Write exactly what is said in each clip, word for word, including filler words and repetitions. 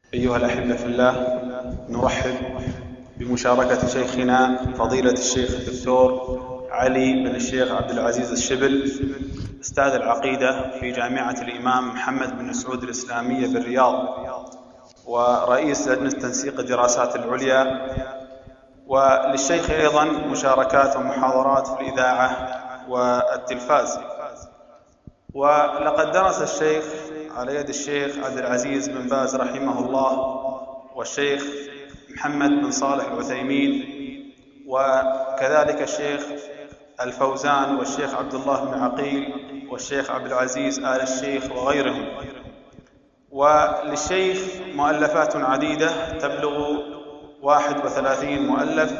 أيها الأحبة في الله، نرحب بمشاركة شيخنا فضيلة الشيخ الدكتور علي بن الشيخ عبد العزيز الشبل، أستاذ العقيدة في جامعة الإمام محمد بن سعود الإسلامية بالرياض، ورئيس لجنة تنسيق الدراسات العليا. وللشيخ أيضا مشاركات ومحاضرات في الإذاعة والتلفاز. ولقد درس الشيخ على يد الشيخ عبد العزيز بن باز رحمه الله، والشيخ محمد بن صالح العثيمين، وكذلك الشيخ الفوزان، والشيخ عبد الله بن عقيل، والشيخ عبد العزيز آل الشيخ وغيرهم. وللشيخ مؤلفات عديدة تبلغ واحد وثلاثين مؤلف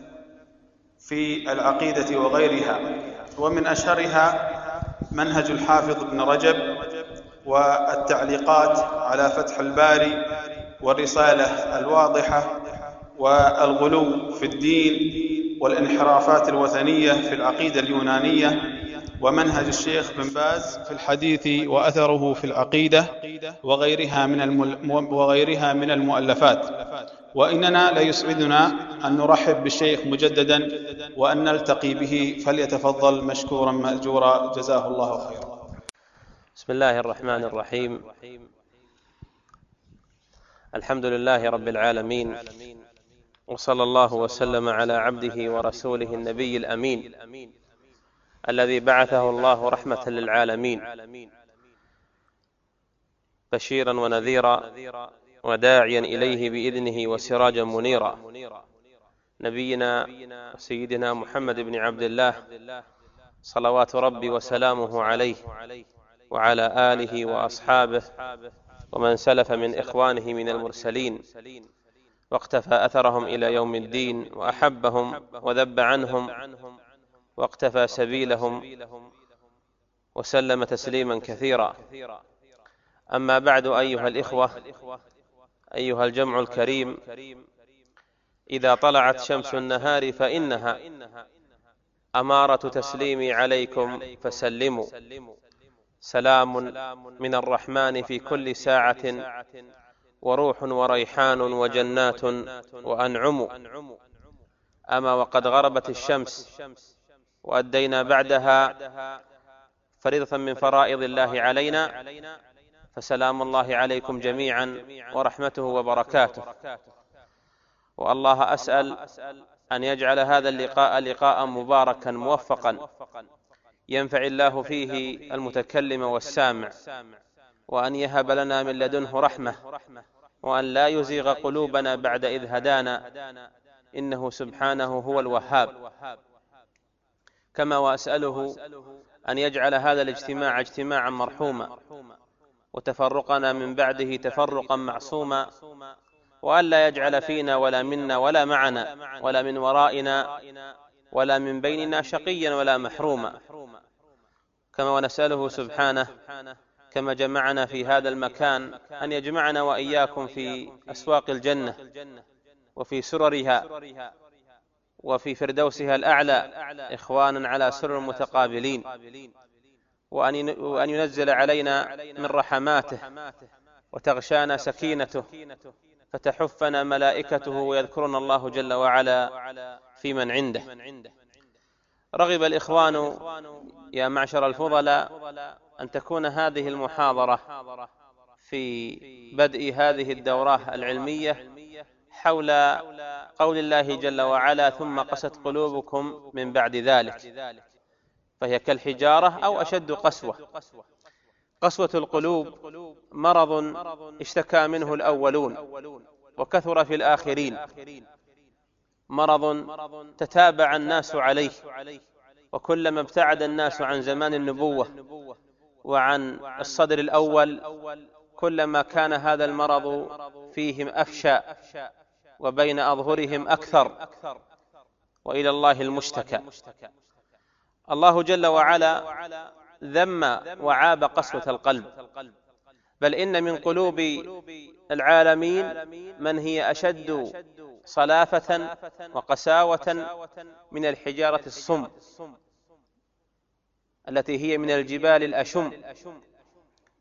في العقيدة وغيرها، ومن أشهرها منهج الحافظ ابن رجب، والتعليقات على فتح الباري، والرسالة الواضحة، والغلو في الدين، والانحرافات الوثنية في العقيدة اليونانية، ومنهج الشيخ بن باز في الحديث وأثره في العقيدة، وغيرها من المل... وغيرها من المؤلفات. وإننا ليسعدنا أن نرحب بالشيخ مجددا وأن نلتقي به، فليتفضل مشكورا مأجورا، جزاه الله خيرا. بسم الله الرحمن الرحيم. الحمد لله رب العالمين، وصلى الله وسلم على عبده ورسوله النبي الأمين الذي بعثه الله رحمة للعالمين، بشيرا ونذيرا وداعيا إليه بإذنه وسراجا منيرا، نبينا سيدنا محمد بن عبد الله صلوات ربي وسلامه عليه وعلى آله وأصحابه ومن سلف من إخوانه من المرسلين، واقتفى أثرهم إلى يوم الدين، وأحبهم وذب عنهم واقتفى سبيلهم وسلم تسليما كثيرا. أما بعد، أيها الإخوة، أيها الجمع الكريم، إذا طلعت شمس النهار فإنها أمارة تسليمي عليكم فسلموا، سلام من الرحمن في كل ساعة، وروح وريحان وجنات وأنعم. أما وقد غربت الشمس وأدينا بعدها فريضة من فرائض الله علينا، فسلام الله عليكم جميعا ورحمته وبركاته. والله أسأل أن يجعل هذا اللقاء لقاء مباركا موفقا ينفع الله فيه المتكلم والسامع، وأن يهب لنا من لدنه رحمة، وأن لا يزيغ قلوبنا بعد إذ هدانا، إنه سبحانه هو الوهاب. كما وأسأله أن يجعل هذا الاجتماع اجتماعا مرحوما، وتفرقنا من بعده تفرقا معصوما، وأن لا يجعل فينا ولا منا ولا معنا ولا من ورائنا ولا من بيننا شقيا ولا محروما. كما ونسأله سبحانه كما جمعنا في هذا المكان أن يجمعنا وإياكم في أسواق الجنة وفي سررها وفي فردوسها الأعلى، إخوانا على سرر متقابلين، وأن ينزل علينا من رحماته وتغشانا سكينته، فتحفنا ملائكته ويذكرنا الله جل وعلا في من عنده. رغب الإخوان يا معشر الفضلاء أن تكون هذه المحاضرة في بدء هذه الدورة العلمية حول قول الله جل وعلا: ثم قست قلوبكم من بعد ذلك، فهي كالحجارة أو أشد قسوة. قسوة القلوب مرض اشتكى منه الأولون وكثر في الآخرين، مرض تتابع الناس عليه، وكلما ابتعد الناس عن زمان النبوة وعن الصدر الأول كلما كان هذا المرض فيهم أفشى وبين أظهرهم أكثر، وإلى الله المشتكى. الله جل وعلا ذم وعاب قسوة القلب، بل إن من قلوب العالمين من هي أشد صلافة وقساوة من الحجارة الصم التي هي من الجبال الأشم.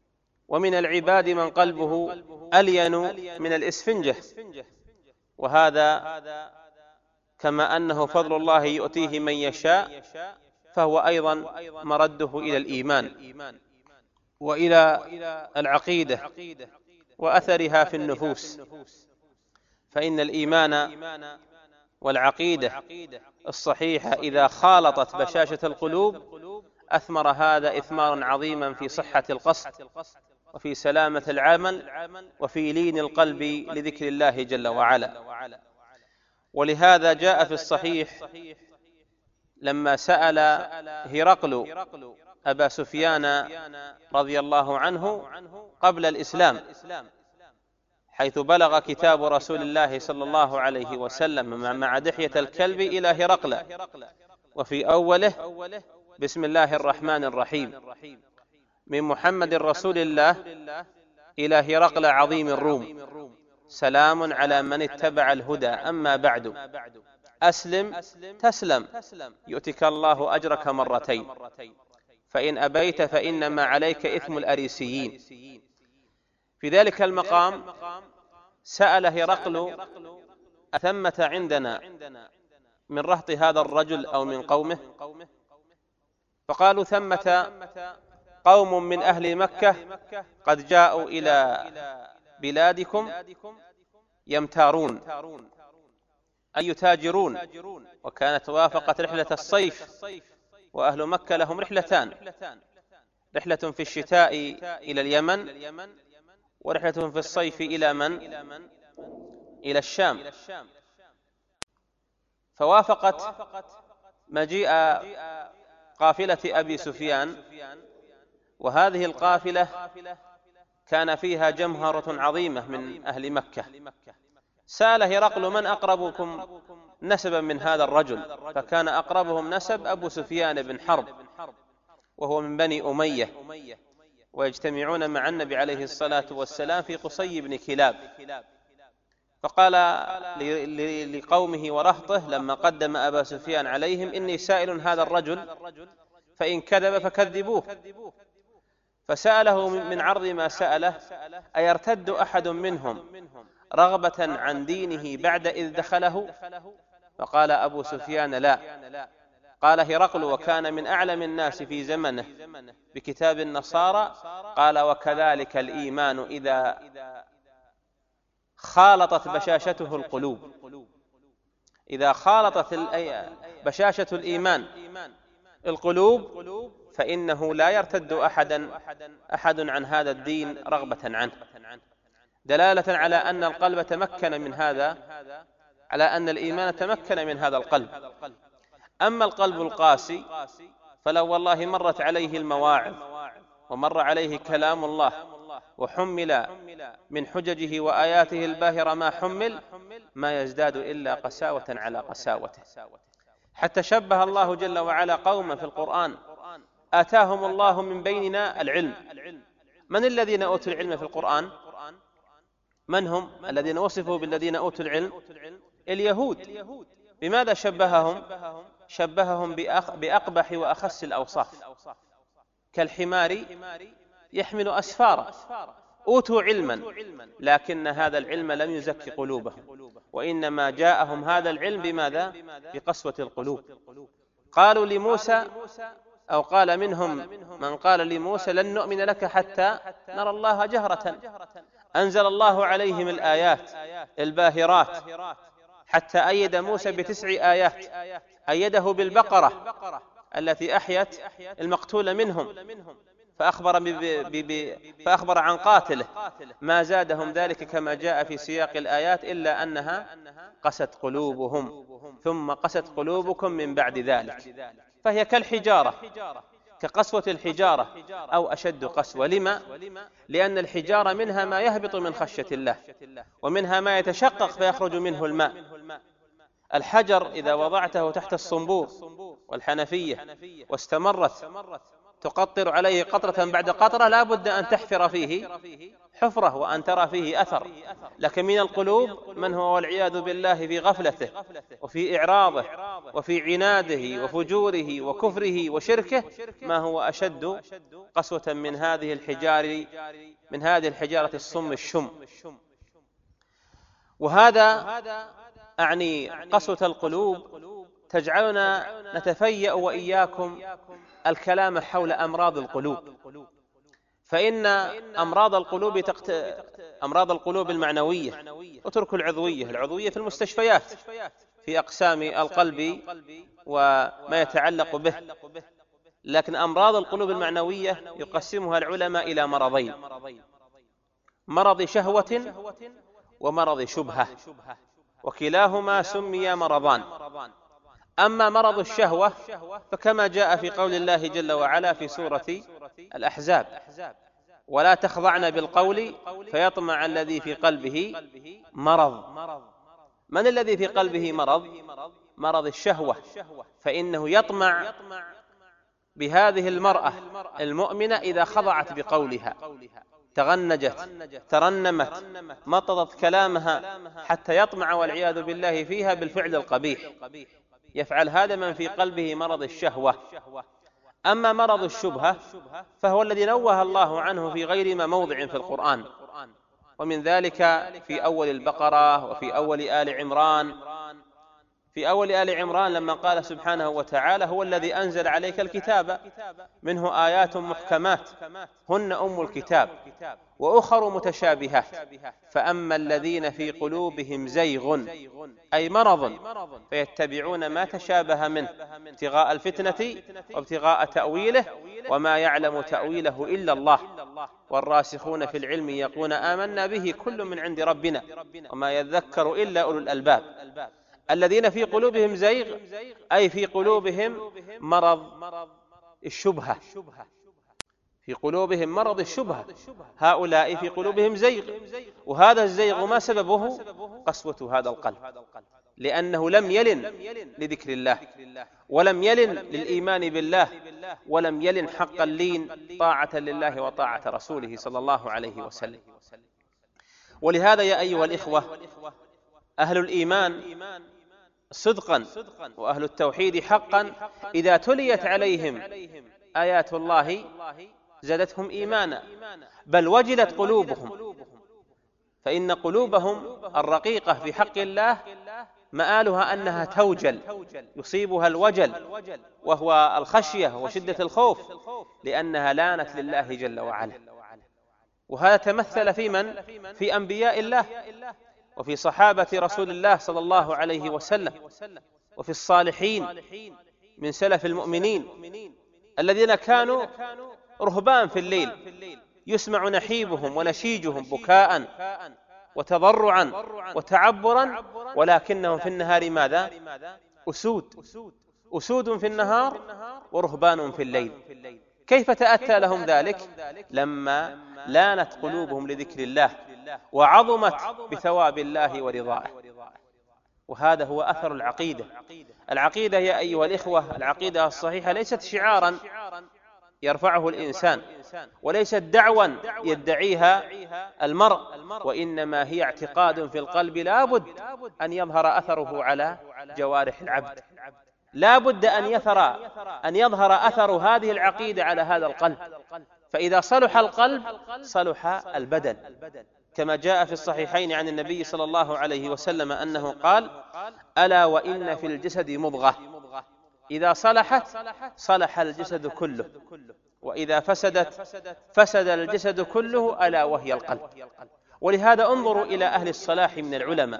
ومن العباد من قلبه ألين من الإسفنجة، وهذا كما أنه فضل الله يؤتيه من يشاء فهو أيضا مرده إلى الإيمان وإلى العقيدة وأثرها في النفوس، فإن الإيمان والعقيدة الصحيحة إذا خالطت بشاشة القلوب أثمر هذا إثمارا عظيما في صحة القصد وفي سلامة العمل وفي لين القلب لذكر الله جل وعلا. ولهذا جاء في الصحيح لما سأل هرقل أبا سفيان رضي الله عنه قبل الإسلام، حيث بلغ كتاب رسول الله صلى الله عليه وسلم مع دحية الكلب إلى هرقل، وفي أوله بسم الله الرحمن الرحيم من محمد رسول الله إلى هرقل عظيم الروم، سلام على من اتبع الهدى، أما بعد أسلم تسلم يؤتك الله أجرك مرتين، فإن أبيت فإنما عليك إثم الأريسيين. في ذلك المقام سأل هرقل أثمة عندنا من رهط هذا الرجل أو من قومه؟ فقالوا ثمة قوم من أهل مكة قد جاءوا إلى بلادكم يمتارون أي يتاجرون، وكانت وافقت رحلة الصيف، وأهل مكة لهم رحلتان، رحلة في الشتاء إلى اليمن، ورحلة في الصيف إلى من؟ إلى الشام. فوافقت مجيء قافلة أبي سفيان، وهذه القافلة كان فيها جمهرة عظيمة من أهل مكة. سأل هرقل من أقربكم نسبا من هذا الرجل؟ فكان أقربهم نسب أبو سفيان بن حرب، وهو من بني أمية، ويجتمعون مع النبي عليه الصلاة والسلام في قصي بن كلاب. فقال لقومه ورهطه لما قدم أبا سفيان عليهم إني سائل هذا الرجل، فإن كذب فكذبوه. فسأله من عرض ما سأله أيرتد أحد منهم رغبة عن دينه بعد إذ دخله؟ فقال أبو سفيان لا. قال هرقل وكان من أعلم الناس في زمنه بكتاب النصارى، قال وكذلك الإيمان إذا خالطت بشاشته القلوب، إذا خالطت بشاشة الإيمان القلوب فإنه لا يرتد أحدا أحد عن هذا الدين رغبة عنه، دلالة على أن القلب تمكن من هذا، على أن الإيمان تمكن من هذا القلب. أما القلب القاسي فلو والله مرت عليه المواعظ ومر عليه كلام الله وحمل من حججه وآياته الباهرة ما حمل، ما يزداد إلا قساوة على قساوته. حتى شبه الله جل وعلا قوما في القرآن آتاهم الله من بيننا العلم. من الذين أوتوا العلم في القرآن؟ من هم الذين وصفوا بالذين أوتوا العلم؟ اليهود. بماذا شبههم؟ شبههم بأقبح وأخس الأوصاف، كالحمار يحمل أسفارا. أوتوا علما لكن هذا العلم لم يزكي قلوبهم، وإنما جاءهم هذا العلم بماذا؟ بقسوة القلوب. قالوا لموسى، أو قال منهم من قال لموسى لن نؤمن لك حتى نرى الله جهرة. أنزل الله عليهم الآيات الباهرات حتى أيد موسى بتسع آيات، أيده بالبقرة التي أحيت المقتول منهم، فأخبر, فأخبر عن قاتله. ما زادهم ذلك كما جاء في سياق الآيات إلا أنها قست قلوبهم ثم قست قلوبكم من بعد ذلك، فهي كالحجارة، كقسوة الحجارة أو أشد قسوة. لما؟ لأن الحجارة منها ما يهبط من خشية الله، ومنها ما يتشقق فيخرج منه الماء. الحجر إذا وضعته تحت الصنبور والحنفية واستمرت تقطر عليه قطرة بعد قطرة لا بد أن تحفر فيه حفرة وأن ترى فيه أثر، لكن من القلوب من هو والعياذ بالله في غفلته وفي إعراضه وفي عناده وفجوره وكفره وشركه ما هو أشد قسوة من هذه الحجار من هذه الحجارة الصم الشم. وهذا أعني قسوة القلوب تجعلنا نتفيأ وإياكم الكلام حول أمراض القلوب، فإن أمراض القلوب تقت... أمراض القلوب المعنوية، اتركوا العضوية، العضوية في المستشفيات في أقسام القلب وما يتعلق به، لكن أمراض القلوب المعنوية يقسمها العلماء إلى مرضين: مرض شهوة ومرض شبهة، وكلاهما سمي مرضان. أما مرض الشهوة فكما جاء في قول الله جل وعلا في سورة الأحزاب: ولا تخضعن بالقول فيطمع الذي في قلبه مرض. من الذي في قلبه مرض؟ مرض الشهوة، فإنه يطمع بهذه المرأة المؤمنة إذا خضعت بقولها، تغنجت، ترنمت، مططت كلامها، حتى يطمع والعياذ بالله فيها بالفعل القبيح. يفعل هذا من في قلبه مرض الشهوة. أما مرض الشبهة فهو الذي نوه الله عنه في غير ما موضع في القرآن، ومن ذلك في أول البقرة وفي أول آل عمران. في أول آل عمران لما قال سبحانه وتعالى: هو الذي أنزل عليك الكتاب منه آيات محكمات هن أم الكتاب وأخر متشابهات فأما الذين في قلوبهم زيغ أي مرض فيتبعون ما تشابه منه ابتغاء الفتنة وابتغاء تأويله وما يعلم تأويله إلا الله والراسخون في العلم يقولون آمنا به كل من عند ربنا وما يذكر إلا أولو الألباب. الذين في قلوبهم زيغ أي في قلوبهم مرض الشبهة، في قلوبهم مرض الشبهة، هؤلاء في قلوبهم زيغ. وهذا الزيغ ما سببه؟ قسوة هذا القلب، لأنه لم يلن لذكر الله ولم يلن للإيمان بالله ولم يلن حق اللين طاعة لله وطاعة رسوله صلى الله عليه وسلم. ولهذا يا أيها الإخوة، أهل الإيمان صدقا وأهل التوحيد حقا إذا تليت عليهم آيات الله زادتهم إيمانا، بل وجلت قلوبهم، فإن قلوبهم الرقيقة في حق الله مآلها أنها توجل، يصيبها الوجل وهو الخشية وشدة الخوف، لأنها لانت لله جل وعلا. وهذا تمثل في من؟ في أنبياء الله وفي صحابة رسول الله صلى الله عليه وسلم وفي الصالحين من سلف المؤمنين الذين كانوا رهبان في الليل يسمع نحيبهم ونشيجهم بكاء وتضرعا وتعبرا، ولكنهم في النهار ماذا؟ أسود، أسود في النهار ورهبان في الليل. كيف تأتى لهم ذلك؟ لما لانت قلوبهم لذكر الله وعظمت بثواب الله ورضائه. وهذا هو أثر العقيدة. العقيدة يا أيها الإخوة، العقيدة الصحيحة ليست شعارا يرفعه الإنسان، وليست دعوى يدعيها المرء، وإنما هي اعتقاد في القلب لا بد أن يظهر أثره على جوارح العبد، لا بد أن يظهر أن يظهر أثر هذه العقيدة على هذا القلب. فإذا صلح القلب صلح البدن، كما جاء في الصحيحين عن النبي صلى الله عليه وسلم أنه قال: ألا وإن في الجسد مضغة إذا صلحت صلح الجسد كله وإذا فسدت فسد الجسد كله ألا وهي القلب. ولهذا انظروا إلى أهل الصلاح من العلماء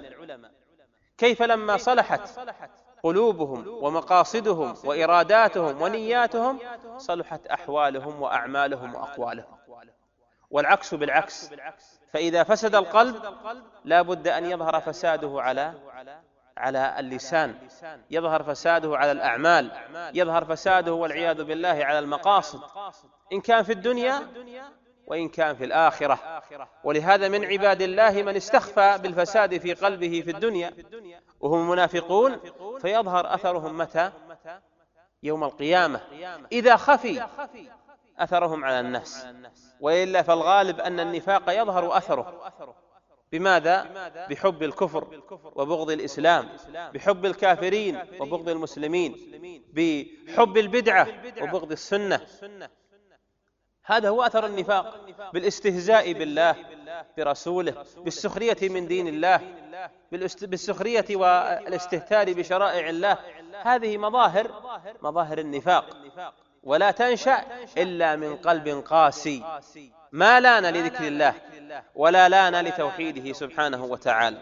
كيف لما صلحت قلوبهم ومقاصدهم وإراداتهم ونياتهم صلحت أحوالهم وأعمالهم وأقوالهم، والعكس بالعكس. فإذا فسد القلب لا بد أن يظهر فساده على على اللسان، يظهر فساده على الأعمال، يظهر فساده والعياذ بالله على المقاصد، إن كان في الدنيا وإن كان في الآخرة. ولهذا من عباد الله من استخفى بالفساد في قلبه في الدنيا وهم منافقون، فيظهر أثرهم متى؟ يوم القيامة. إذا خفي أثرهم على الناس، وإلا فالغالب أن النفاق يظهر أثره بماذا؟ بحب الكفر وبغض الإسلام، بحب الكافرين وبغض المسلمين، بحب البدعة وبغض السنة. هذا هو أثر النفاق، بالاستهزاء بالله برسوله، بالسخرية من دين الله، بالسخرية والاستهتار بشرائع الله. هذه مظاهر مظاهر النفاق، ولا تنشأ إلا من قلب قاسي ما لان لذكر الله ولا لان لتوحيده سبحانه وتعالى.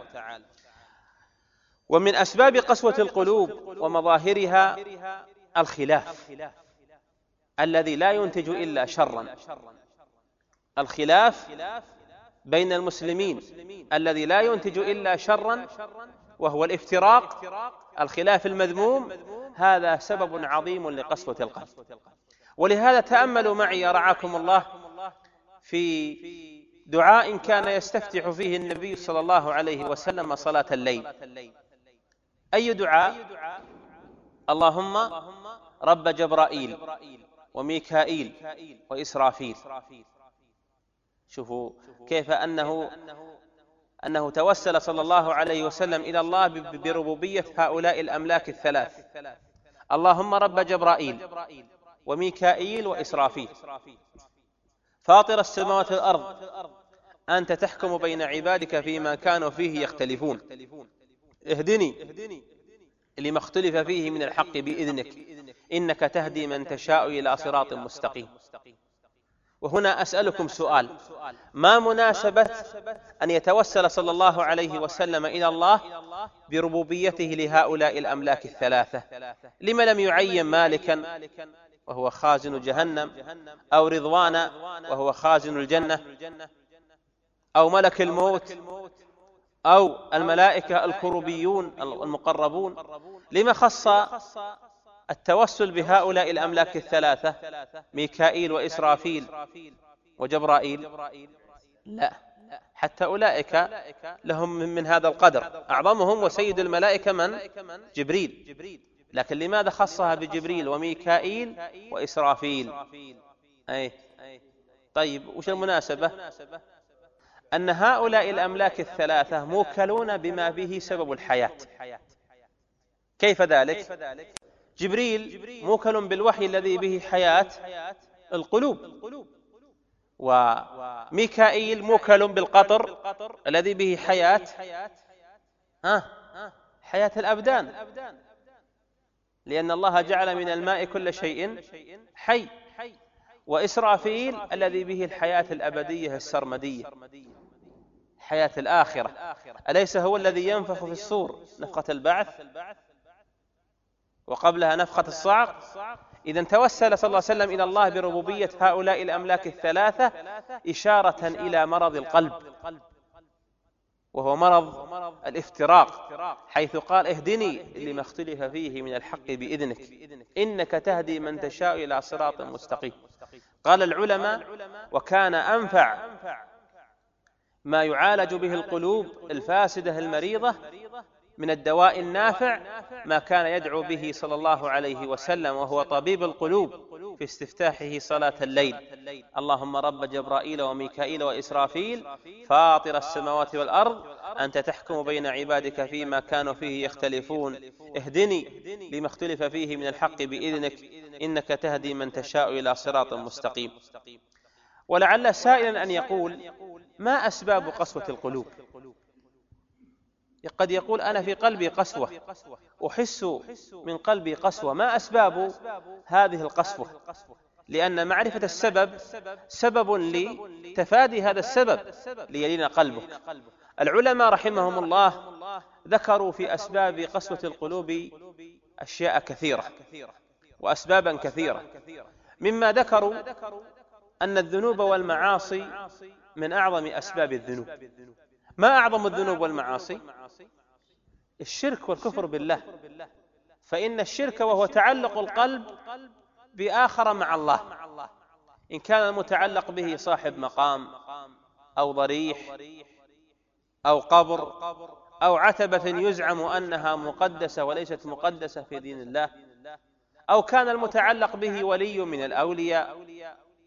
ومن أسباب قسوة القلوب ومظاهرها الخلاف الذي لا ينتج إلا شرا. الخلاف بين المسلمين الذي لا ينتج إلا شرا، وهو الافتراق، الخلاف المذموم، هذا سبب عظيم لقسوة القلب. ولهذا تأملوا معي رعاكم الله في دعاء كان يستفتح فيه النبي صلى الله عليه وسلم صلاة الليل. أي دعاء؟ اللهم رب جبرائيل وميكائيل وإسرافيل. شوفوا كيف أنه أنه توسل صلى الله عليه وسلم إلى الله بربوبية هؤلاء الأملاك الثلاث. اللهم رب جبرائيل وميكائيل وإسرافيل، فاطر السماوات والأرض، أنت تحكم بين عبادك فيما كانوا فيه يختلفون، اهدني لما اختلف فيه من الحق بإذنك، إنك تهدي من تشاء إلى صراط مستقيم. وهنا أسألكم سؤال: ما مناسبة أن يتوسل صلى الله عليه وسلم إلى الله بربوبيته لهؤلاء الأملاك الثلاثة؟ لما لم يعين مالكا وهو خازن جهنم، أو رضوانا وهو خازن الجنة، أو ملك الموت، أو الملائكة الكروبيون المقربون؟ لما خص التوسل بهؤلاء الأملاك الثلاثة، ميكائيل وإسرافيل وجبرائيل؟ لا، حتى أولئك لهم من هذا القدر، أعظمهم وسيد الملائكة من؟ جبريل. لكن لماذا خصها بجبريل وميكائيل وإسرافيل؟ أي طيب، وش المناسبة؟ أن هؤلاء الأملاك الثلاثة موكلون بما به سبب الحياة. كيف ذلك؟ جبريل موكل بالوحي الذي به حياة القلوب، وميكائيل موكل بالقطر الذي به حياة ها حياة الأبدان، لأن الله جعل من الماء كل شيء حي. وإسرافيل الذي به الحياة الأبدية السرمدية، حياة الآخرة. أليس هو الذي ينفخ في الصور نفخة البعث وقبلها نفخة الصعق؟ إذن توسل صلى الله عليه وسلم إلى الله بربوبية هؤلاء الأملاك الثلاثة إشارة إلى مرض القلب، وهو مرض الافتراق، حيث قال: اهدني لما اختلف فيه من الحق بإذنك، إنك تهدي من تشاء إلى صراط مستقيم. قال العلماء: وكان أنفع ما يعالج به القلوب الفاسدة المريضة من الدواء النافع ما كان يدعو به صلى الله عليه وسلم، وهو طبيب القلوب في استفتاحه صلاة الليل: اللهم رب جبرائيل وميكائيل وإسرافيل، فاطر السماوات والأرض، أنت تحكم بين عبادك فيما كانوا فيه يختلفون، اهدني لما اختلف فيه من الحق بإذنك، إنك تهدي من تشاء إلى صراط مستقيم. ولعل سائلا أن يقول: ما أسباب قسوة القلوب؟ قد يقول: أنا في قلبي قسوة، أحس من قلبي قسوة. ما أسباب هذه القسوة؟ لأن معرفة السبب سبب لتفادي هذا السبب ليلين قلبك. العلماء رحمهم الله ذكروا في أسباب قسوة القلوب أشياء كثيرة وأسبابا كثيرة. مما ذكروا أن الذنوب والمعاصي من أعظم أسباب الذنوب. ما أعظم الذنوب والمعاصي؟ الشرك والكفر بالله. فإن الشرك وهو تعلق القلب بآخر مع الله، إن كان المتعلق به صاحب مقام أو ضريح أو قبر أو عتبة يزعم أنها مقدسة وليست مقدسة في دين الله، أو كان المتعلق به ولي من الأولياء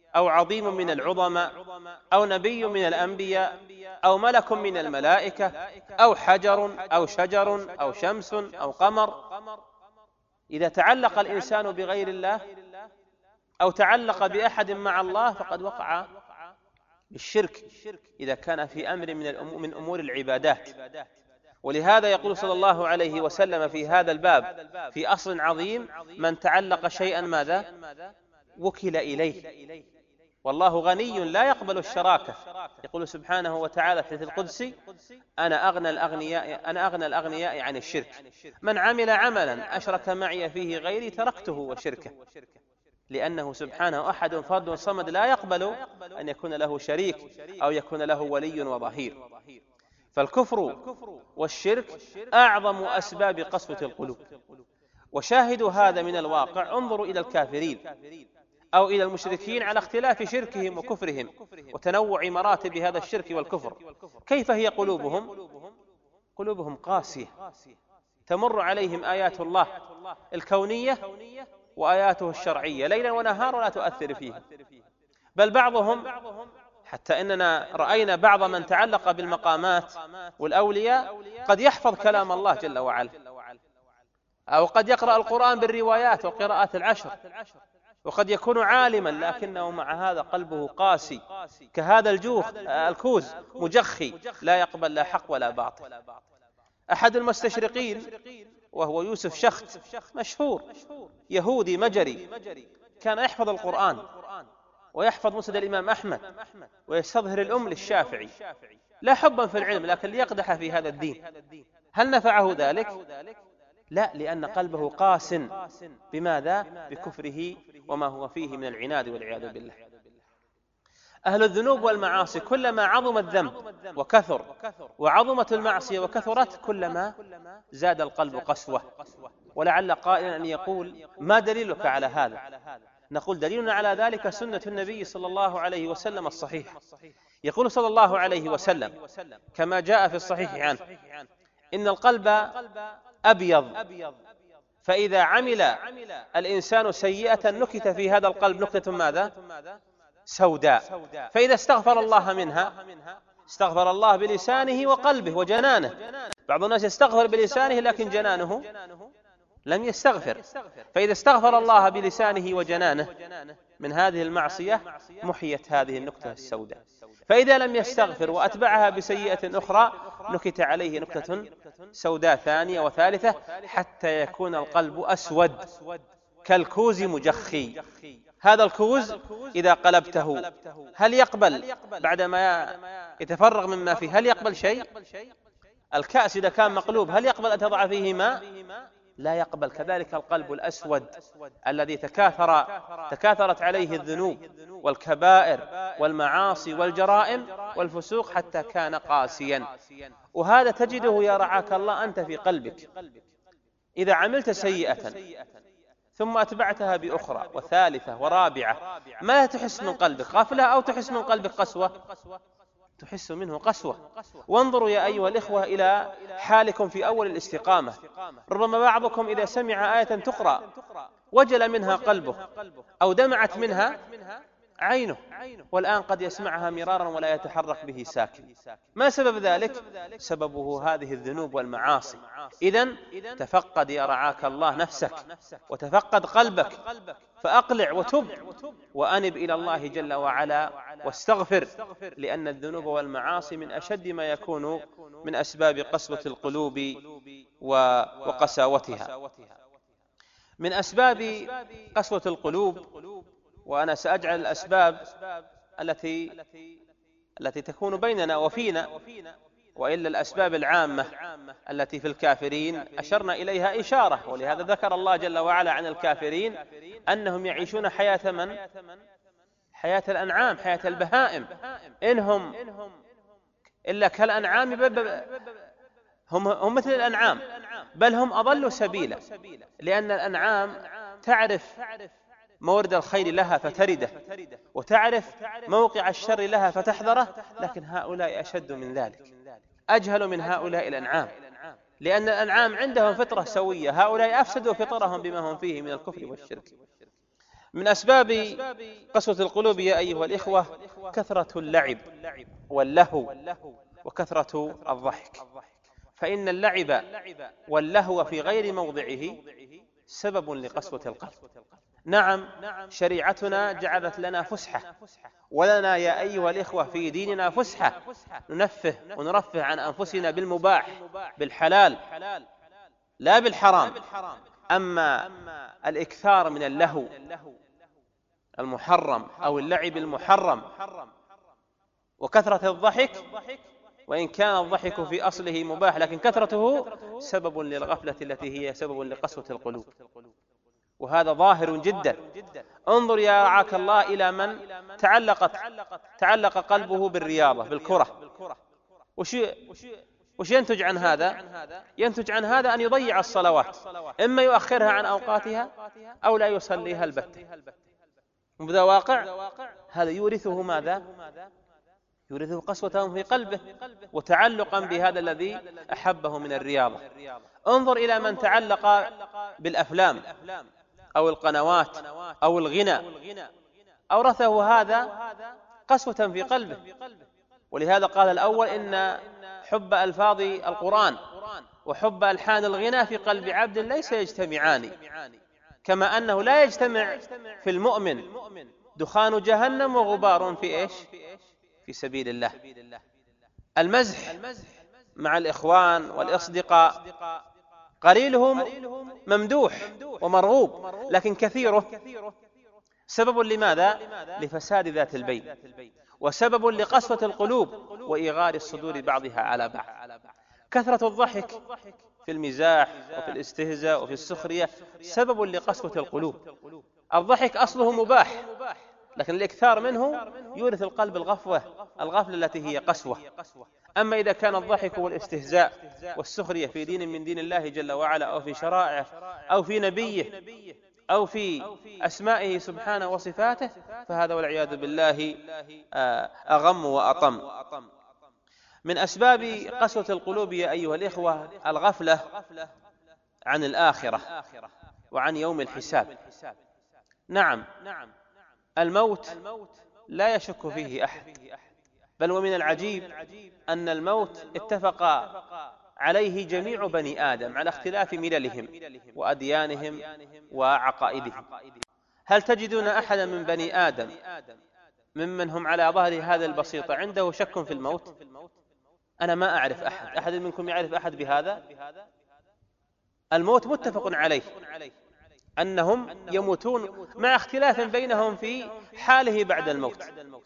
أو عظيم من العظماء أو نبي من الأنبياء أو ملك من الملائكة أو حجر أو شجر أو شمس أو قمر. إذا تعلق الإنسان بغير الله أو تعلق بأحد مع الله فقد وقع بالشرك إذا كان في أمر من أمور العبادات. ولهذا يقول صلى الله عليه وسلم في هذا الباب في أصل عظيم: من تعلق شيئا ماذا؟ وكل إليه، والله غني لا يقبل الشراكة. يقول سبحانه وتعالى في القدس: أنا أغنى الأغنياء أنا أغنى الأغنياء عن الشرك، من عمل عملا أشرك معي فيه غيري تركته وشركه. لأنه سبحانه أحد فرد صمد لا يقبل أن يكون له شريك أو يكون له ولي وظهير. فالكفر والشرك أعظم أسباب قسوة القلوب. وشاهدوا هذا من الواقع، انظروا إلى الكافرين أو إلى المشركين على اختلاف شركهم وكفرهم وتنوع مراتب هذا الشرك والكفر. كيف هي قلوبهم؟ قلوبهم قاسية، تمر عليهم آيات الله الكونية وآياته الشرعية ليلا ونهارا لا تؤثر فيهم. بل بعضهم، حتى إننا رأينا بعض من تعلق بالمقامات والأولياء قد يحفظ كلام الله جل وعلا، أو قد يقرأ القرآن بالروايات وقراءات العشر، وقد يكون عالما لكنه مع هذا قلبه قاسي كهذا الجوخ الكوز مجخي لا يقبل لا حق ولا باطل. أحد المستشرقين وهو يوسف شخت مشهور يهودي مجري، كان يحفظ القرآن ويحفظ مسند الإمام أحمد ويستظهر الأم للشافعي، لا حبا في العلم لكن ليقدح في هذا الدين. هل نفعه ذلك؟ لا، لأن قلبه قاس بماذا؟ بكفره وما هو فيه من العناد والعياذ بالله. أهل الذنوب والمعاصي كلما عظم الذنب وكثر وعظمت المعصية وكثرت كلما زاد القلب قسوة. ولعل قائلا أن يقول: ما دليلك على هذا؟ نقول: دليلنا على ذلك سنة النبي صلى الله عليه وسلم الصحيحة. يقول صلى الله عليه وسلم كما جاء في الصحيح عنه: إن القلب أبيض، فإذا عمل الإنسان سيئة نكت في هذا القلب نكتة ماذا؟ سوداء، فإذا استغفر الله منها استغفر الله بلسانه وقلبه وجنانه. بعض الناس يستغفر بلسانه لكن جنانه لم يستغفر، فإذا استغفر الله بلسانه وجنانه من هذه المعصية محيت هذه النكتة السوداء. فإذا لم يستغفر وأتبعها بسيئة أخرى نكت عليه نكتة سوداء ثانية وثالثة حتى يكون القلب أسود كالكوز مجخي. هذا الكوز إذا قلبته هل يقبل بعدما يتفرغ مما فيه؟ هل يقبل شيء؟ الكأس إذا كان مقلوب هل يقبل أن تضع فيه ماء؟ لا يقبل. كذلك القلب الأسود الذي تكاثر تكاثرت عليه الذنوب والكبائر والمعاصي والجرائم والفسوق حتى كان قاسيا. وهذا تجده يا رعاك الله أنت في قلبك. إذا عملت سيئة ثم أتبعتها بأخرى وثالثة ورابعة، ما تحس من قلبك؟ غفلة أو تحس من قلبك قسوة؟ تحس منه قسوة. وانظروا يا أيها الإخوة إلى حالكم في أول الاستقامة. ربما بعضكم إذا سمع آية تقرأ وجل منها قلبه أو دمعت منها عينه، والآن قد يسمعها مرارا ولا يتحرك به ساكن. ما سبب ذلك؟ سببه هذه الذنوب والمعاصي. إذن تفقد يا رعاك الله نفسك وتفقد قلبك، فأقلع وتب وأنب إلى الله جل وعلا واستغفر، لأن الذنوب والمعاصي من أشد ما يكون من أسباب قسوة القلوب وقساوتها. من أسباب قسوة القلوب، وأنا سأجعل الأسباب التي التي تكون بيننا وفينا، وإلا الأسباب العامة التي في الكافرين أشرنا إليها إشارة. ولهذا ذكر الله جل وعلا عن الكافرين أنهم يعيشون حياة من؟ حياة الأنعام، حياة البهائم. إنهم إلا كالأنعام، هم هم مثل الأنعام، بل هم أضل سبيلا، لأن الأنعام تعرف مورد الخير لها فترده، وتعرف موقع الشر لها فتحذره، لكن هؤلاء أشد من ذلك، أجهل من هؤلاء الأنعام، لأن الأنعام عندهم فطرة سوية، هؤلاء أفسدوا فطرهم بما هم فيه من الكفر والشرك. من أسباب قسوة القلوب يا أيها الإخوة كثرة اللعب واللهو وكثرة الضحك، فإن اللعب واللهو في غير موضعه سبب لقسوة القلب. نعم، شريعتنا جعلت لنا فسحة، ولنا يا أيها الإخوة في ديننا فسحة، ننفه ونرفه عن أنفسنا بالمباح بالحلال لا بالحرام. أما الإكثار من اللهو المحرم أو اللعب المحرم وكثرة الضحك، وإن كان الضحك في أصله مباح لكن كثرته سبب للغفلة التي هي سبب لقسوة القلوب، وهذا ظاهر جدا. انظر يا رعاك الله إلى من تعلقت تعلق قلبه بالرياضة بالكرة، وش وش ينتج عن هذا؟ ينتج عن هذا أن يضيع الصلوات، إما يؤخرها عن أوقاتها أو لا يصليها البتة. وبذا واقع هذا يورثه ماذا؟ يورثه قسوة في قلبه وتعلقا بهذا الذي أحبه من الرياضة. انظر إلى من تعلق بالأفلام أو القنوات أو الغنى، أورثه هذا قسوة في قلبه. ولهذا قال الأول إن حب ألفاظ القرآن وحب ألحان الغنى في قلب عبد ليس يجتمعان، كما أنه لا يجتمع في المؤمن دخان جهنم وغبار في إيش؟ في سبيل الله. المزح مع الإخوان والأصدقاء قليلهم ممدوح ومرغوب، لكن كثيره سبب لماذا؟ لفساد ذات البين، وسبب لقسوة القلوب وإغار الصدور بعضها على بعض. كثرة الضحك في المزاح وفي الاستهزاء وفي السخرية سبب لقسوة القلوب. الضحك أصله مباح، لكن الإكثار منه يورث القلب الغفوة الغفلة التي هي قسوة. أما إذا كان الضحك والاستهزاء والسخرية في دين من دين الله جل وعلا أو في شرائعه أو في نبيه أو في أسمائه سبحانه وصفاته، فهذا والعياذ بالله أغم وأطم. من أسباب قسوة القلوب يا أيها الإخوة الغفلة عن الآخرة وعن يوم الحساب. نعم، الموت لا يشك فيه أحد، بل ومن العجيب أن الموت اتفق عليه جميع بني آدم على اختلاف مللهم وأديانهم وعقائدهم. هل تجدون أحدا من بني آدم ممن هم على ظهر هذا البسيط عنده شك في الموت؟ أنا ما أعرف أحد. أحد منكم يعرف أحد بهذا؟ الموت متفق عليه أنهم يموتون، مع اختلاف بينهم في حاله بعد الموت.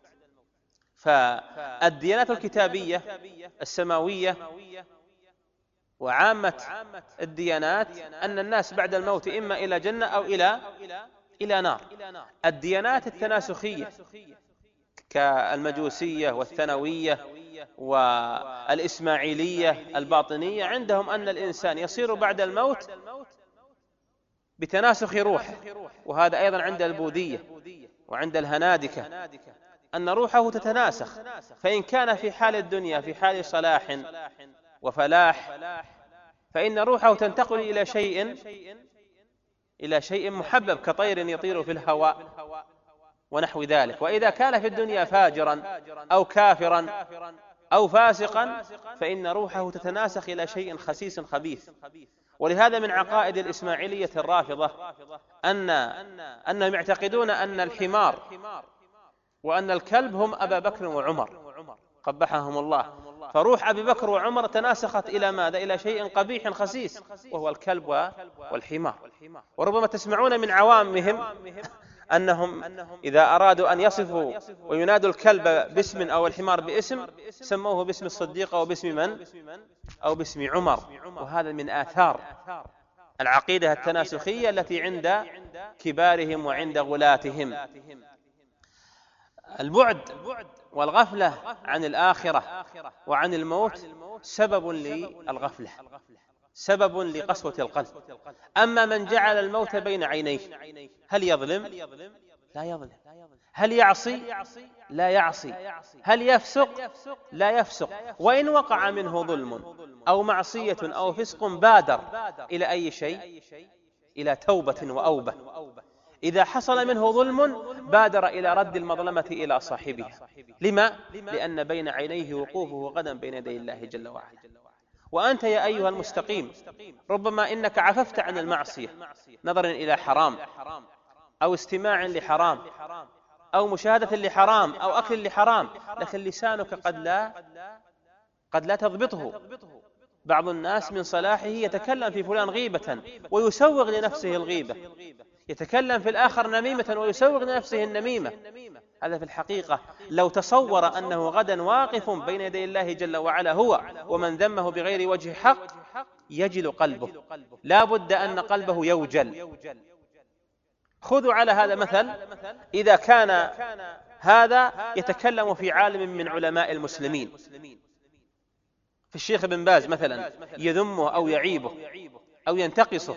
فالديانات الكتابية السماوية وعامة الديانات أن الناس بعد الموت إما إلى جنة أو إلى إلى نار. الديانات التناسخية كالمجوسية والثنوية والإسماعيلية الباطنية عندهم أن الإنسان يصير بعد الموت بتناسخ روحه، وهذا أيضا عند البوذية وعند الهنادكة أن روحه تتناسخ، فإن كان في حال الدنيا في حال صلاح وفلاح فإن روحه تنتقل إلى شيء إلى شيء محبب كطير يطير في الهواء ونحو ذلك. وإذا كان في الدنيا فاجرا أو كافرا أو فاسقا فإن روحه تتناسخ إلى شيء خسيس خبيث. ولهذا من عقائد الإسماعيلية الرافضة أن أنهم يعتقدون أن الحمار وأن الكلب هم أبا بكر وعمر قبحهم الله، فروح أبي بكر وعمر تناسخت إلى ماذا؟ إلى شيء قبيح خسيس وهو الكلب والحمار. وربما تسمعون من عوامهم أنهم إذا أرادوا أن يصفوا وينادوا الكلب باسم أو الحمار باسم سموه باسم الصديق أو باسم من؟ أو باسم عمر. وهذا من آثار العقيدة التناسخية التي عند كبارهم وعند غلاتهم. البعد والغفلة عن الآخرة وعن الموت سبب للغفلة، سبب لقسوة القلب. أما من جعل الموت بين عينيه هل يظلم؟ لا يظلم. هل يعصي؟ لا يعصي. هل يفسق؟ لا يفسق. وإن وقع منه ظلم أو معصية أو فسق بادر إلى أي شيء؟ إلى توبة وأوبة. إذا حصل منه ظلم بادر إلى رد المظلمة إلى صاحبها. لما؟ لأن بين عينيه وقوفه غدا بين يدي الله جل وعلا. وأنت يا أيها المستقيم ربما إنك عففت عن المعصية نظرا إلى حرام أو استماع لحرام أو مشاهدة لحرام أو أكل لحرام، لكن لسانك قد لا قد لا تضبطه. بعض الناس من صلاحه يتكلم في فلان غيبة ويسوغ لنفسه الغيبة، يتكلم في الآخر نميمة ويسوغ لنفسه النميمة. هذا في الحقيقة لو تصور أنه غدا واقف بين يدي الله جل وعلا هو ومن ذمه بغير وجه حق يجل قلبه، لا بد أن قلبه يوجل. خذوا على هذا مثل، إذا كان هذا يتكلم في عالم من علماء المسلمين، في الشيخ ابن باز مثلا، يذمه أو يعيبه أو ينتقصه،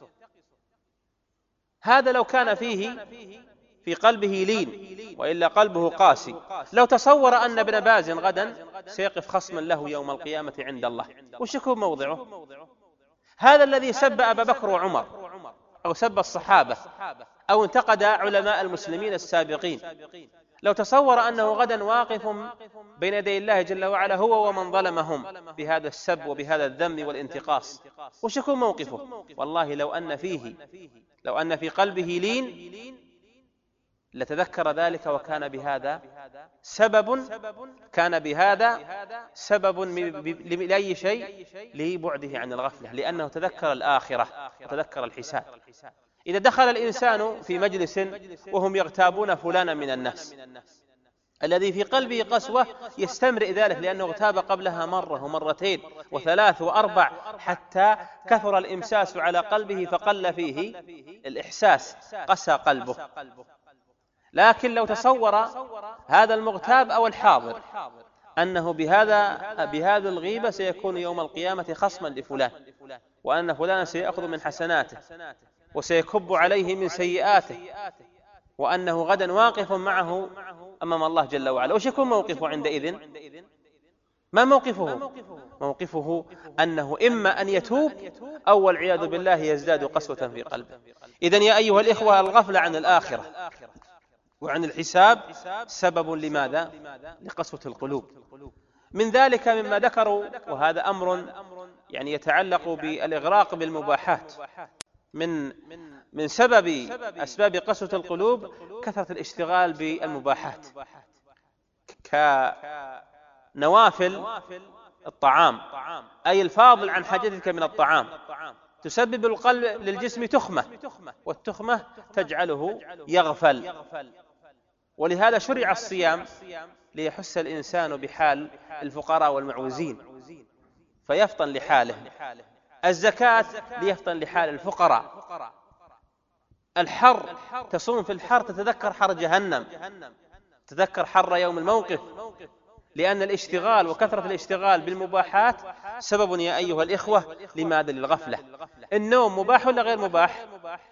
هذا لو كان فيه في قلبه لين وإلا قلبه قاسي، لو تصور أن ابن باز غدا سيقف خصما له يوم القيامة عند الله، وش يكون موضعه؟ هذا الذي سب أبا بكر وعمر أو سب الصحابة أو انتقد علماء المسلمين السابقين، لو تصور أنه غدا واقف بين يدي الله جل وعلا هو ومن ظلمهم بهذا السب وبهذا الذم والانتقاص، وش يكون موقفه؟ والله لو أن فيه لو أن في قلبه لين لتذكر ذلك، وكان بهذا سبب كان بهذا سبب لأي شيء لبعده عن الغفلة، لأنه تذكر الآخرة وتذكر الحساب. إذا دخل الإنسان في مجلس وهم يغتابون فلانا من الناس، الذي في قلبه قسوة يستمرئ ذلك، لأنه اغتاب قبلها مرة ومرتين وثلاث وأربع حتى كثر الإمساس على قلبه فقل فيه الإحساس، قسى قلبه. لكن لو تصور هذا المغتاب أو الحاضر أنه بهذا بهذا الغيبة سيكون يوم القيامة خصما لفلان، وأن فلان سيأخذ من حسناته وسيكب عليه من سيئاته، وأنه غدا واقف معه أمام الله جل وعلا، وش يكون موقفه عندئذ؟ ما موقفه؟ موقفه أنه إما أن يتوب أو والعياذ بالله يزداد قسوة في قلبه. إذن يا أيها الإخوة، الغفلة عن الآخرة وعن الحساب سبب لماذا؟ لقسوة القلوب. من ذلك مما ذكروا، وهذا أمر يعني يتعلق بالإغراق بالمباحات، من من سبب أسباب قسوة القلوب كثرة الاشتغال بالمباحات كنوافل الطعام، أي الفاضل عن حاجتك من الطعام، تسبب القلب للجسم تخمة، والتخمة تجعله يغفل. ولهذا شرع الصيام ليحس الإنسان بحال الفقراء والمعوزين فيفطن لحاله، الزكاة ليفطن لحال الفقراء، الحر تصوم في الحر تتذكر حر جهنم، تذكر حر يوم الموقف، لأن الاشتغال وكثرة الاشتغال بالمباحات سبب يا أيها الإخوة لماذا؟ للغفلة. النوم مباح ولا غير مباح؟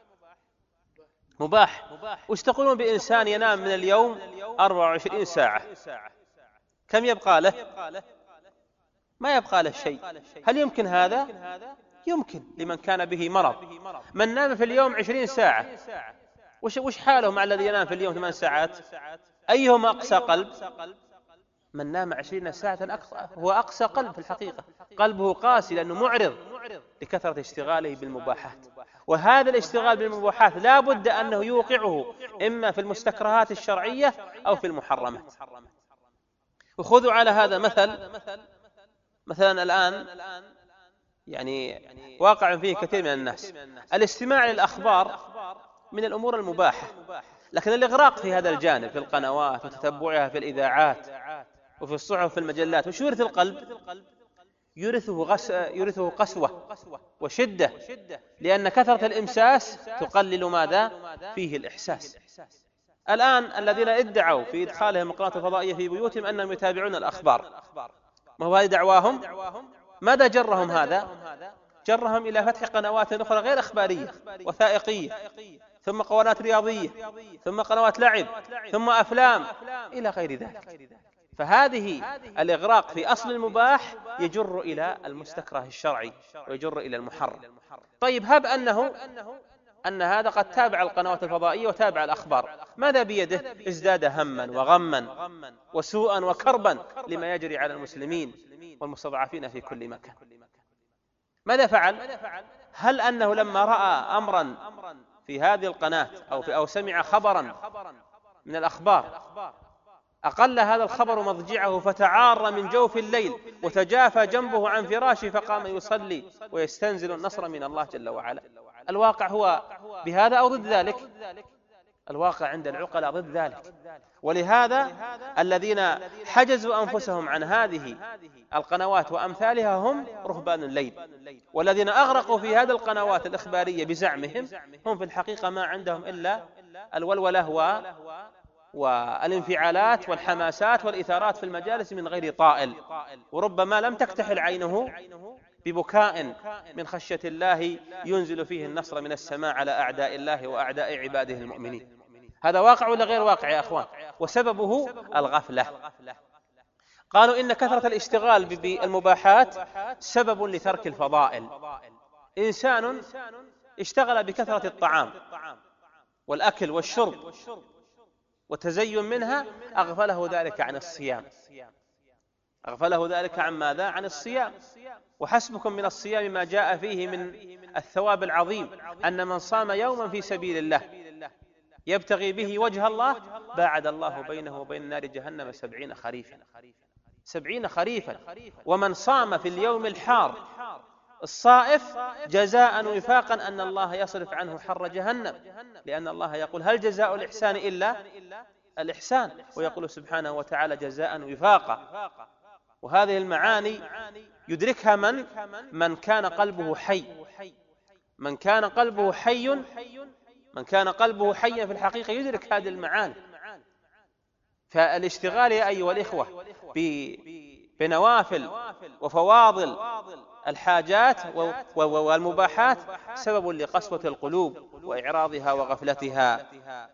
مباح. وش تقولون بإنسان ينام من اليوم أربعة وعشرين ساعة، كم يبقى له؟ ما يبقى له شيء. هل يمكن هذا؟ يمكن لمن كان به مرض. من نام في اليوم عشرين ساعة وش وش حاله مع الذي ينام في اليوم ثمان ساعات؟ أيهما أقسى قلب؟ من نام عشرين ساعة هو أقسى قلب في الحقيقة، قلبه قاسي لأنه معرض لكثرة اشتغاله بالمباحات. وهذا الاشتغال بالمباحات لا بد أنه يوقعه إما في المستكرهات الشرعية أو في المحرمات. وخذوا على هذا مثل، مثلا الآن يعني واقع فيه كثير من الناس الاستماع للأخبار من الأمور المباحة، لكن الإغراق في هذا الجانب في القنوات وتتبعها في الإذاعات وفي الصحف في المجلات، وش يورث القلب؟ يورثه, غس... يورثه قسوة وشدة، لأن كثرة الإمساس تقلل ماذا؟ فيه الإحساس. الآن الذين ادعوا في إدخالهم القنوات الفضائية في بيوتهم أنهم يتابعون الأخبار، ما هو هذه دعواهم؟ ماذا جرهم هذا؟ جرهم إلى فتح قنوات أخرى غير أخبارية وثائقية، ثم قنوات رياضية، ثم قنوات لعب، ثم أفلام إلى غير ذلك. فهذه الإغراق في أصل المباح يجر إلى المستكره الشرعي ويجر إلى المحرم. طيب هب أنه أن هذا قد تابع القنوات الفضائية وتابع الأخبار، ماذا بيده؟ ازداد هما وغما وسوءا وكربا لما يجري على المسلمين والمستضعفين في كل مكان. ماذا فعل؟ هل أنه لما رأى أمرا في هذه القناة أو, في أو سمع خبرا من الأخبار أقل هذا الخبر مضجعه فتعار من جوف الليل وتجافى جنبه عن فراشه فقام يصلي ويستنزل النصر من الله جل وعلا؟ الواقع هو بهذا أو ضد ذلك؟ الواقع عند العقلاء ضد ذلك. ولهذا الذين حجزوا أنفسهم عن هذه القنوات وأمثالها هم رهبان الليل، والذين أغرقوا في هذه القنوات الإخبارية بزعمهم هم في الحقيقة ما عندهم إلا الولولة والانفعالات والحماسات والإثارات في المجالس من غير طائل، وربما لم تكتحل عينه ببكاء من خشية الله ينزل فيه النصر من السماء على أعداء الله وأعداء عباده المؤمنين. هذا واقع ولا غير واقع يا أخوان؟ وسببه الغفلة. قالوا إن كثرة الاشتغال بالمباحات سبب لترك الفضائل. إنسان اشتغل بكثرة الطعام والأكل والشرب والتزين منها أغفله ذلك عن الصيام، أغفله ذلك عن ماذا؟ عن الصيام. وحسبكم من الصيام ما جاء فيه من الثواب العظيم، أن من صام يوما في سبيل الله يبتغي به وجه الله باعد الله بينه وبين نار جهنم سبعين خريفا، سبعين خريفا. ومن صام في اليوم الحار الصائف جزاء وفاقا أن الله يصرف عنه حر جهنم، لأن الله يقول هل جزاء الإحسان إلا الإحسان، ويقول سبحانه وتعالى جزاء وفاقا. وهذه المعاني يدركها من من كان قلبه حي، من كان قلبه حي من كان قلبه حيا في الحقيقة يدرك هذه المعاني. فالاشتغال يا أيها الإخوة بنوافل وفواضل الحاجات والمباحات سبب لقسوة القلوب وإعراضها وغفلتها.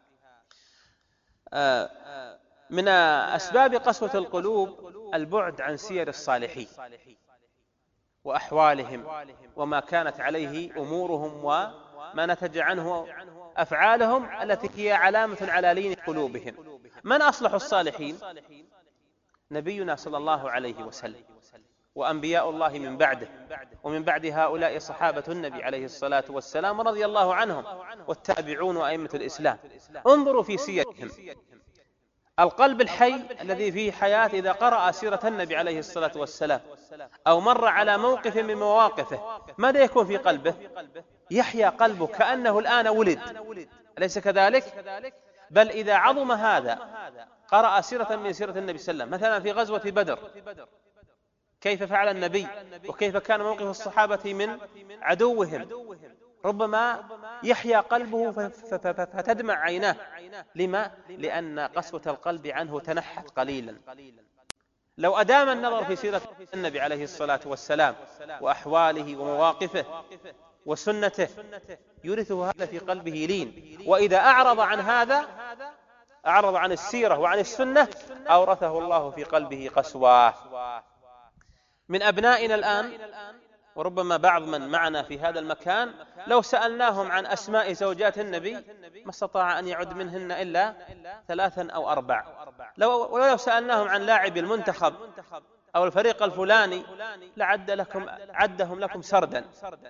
من أسباب قسوة القلوب البعد عن سير الصالحين وأحوالهم وما كانت عليه أمورهم وما نتج عنه أفعالهم التي هي علامة على لين قلوبهم. من أصلح الصالحين؟ نبينا صلى الله عليه وسلم وأنبياء الله من بعده، ومن بعد هؤلاء صحابة النبي عليه الصلاة والسلام رضي الله عنهم والتابعون وأئمة الإسلام. انظروا في سيرهم. القلب الحي الذي فيه حياة إذا قرأ سيرة النبي عليه الصلاة والسلام أو مر على موقف من مواقفه ماذا يكون في قلبه؟ يحيا قلبه كأنه الآن ولد، أليس كذلك؟ بل إذا عظم هذا قرأ سيرة من سيرة النبي صلى الله عليه وسلم، مثلا في غزوة بدر كيف فعل النبي وكيف كان موقف الصحابة من عدوهم، ربما يحيا قلبه فتدمع عيناه. لما؟ لأن قسوة القلب عنه تنحت قليلا. لو أدام النظر في سيرة النبي عليه الصلاة والسلام وأحواله ومواقفه وسنته يورثه هذا في قلبه لين، وإذا أعرض عن هذا أعرض عن السيرة وعن السنة أورثه الله في قلبه قسوة. من أبنائنا الآن وربما بعض من معنا في هذا المكان لو سألناهم عن أسماء زوجات النبي ما استطاع أن يعد منهن إلا ثلاثا أو أربع. لو ولو سألناهم عن لاعب المنتخب أو الفريق الفلاني لعد لكم عدهم لكم سردا،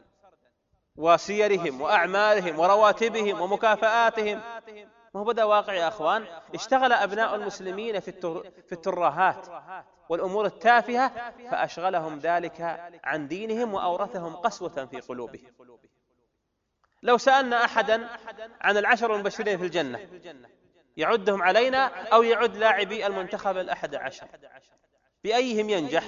وسيرهم وأعمالهم ورواتبهم ومكافآتهم. ما هو بدا واقع يا أخوان؟ اشتغل أبناء المسلمين في الترهات والأمور التافهة فأشغلهم ذلك عن دينهم وأورثهم قسوة في قلوبهم. لو سألنا أحدا عن العشر المبشرين في الجنة يعدهم علينا أو يعد لاعبي المنتخب الأحد عشر، بأيهم ينجح؟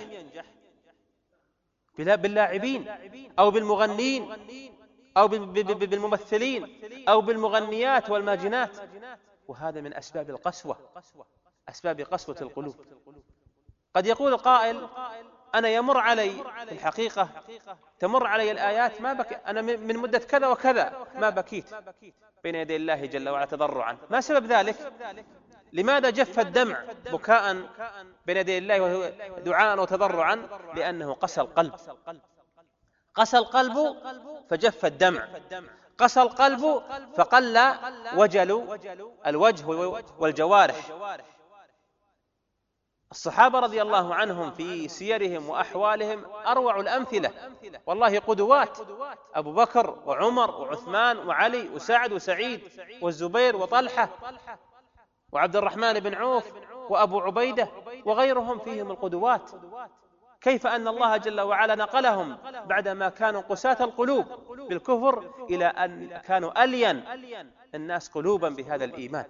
باللاعبين أو بالمغنين أو بالممثلين أو بالمغنيات والماجنات. وهذا من أسباب القسوة، أسباب قسوة القلوب. قد يقول قائل أنا يمر علي في الحقيقة تمر علي الآيات ما بك أنا من مدة كذا وكذا ما بكيت بين يدي الله جل وعلا تضرعا. ما سبب ذلك؟ لماذا جف الدمع بكاء بين يدي الله دعاء وتضرعا؟ لأنه قسى القلب، قسى القلب فجف الدمع، قسى القلب فقل وجل الوجه والجوارح. الصحابة رضي الله عنهم في سيرهم وأحوالهم أروع الأمثلة، والله قدوات. أبو بكر وعمر وعثمان وعلي وسعد وسعيد والزبير وطلحة وعبد الرحمن بن عوف وأبو عبيدة وغيرهم فيهم القدوات. كيف أن الله جل وعلا نقلهم بعدما كانوا قساة القلوب بالكفر إلى أن كانوا ألين الناس قلوبا بهذا الإيمان.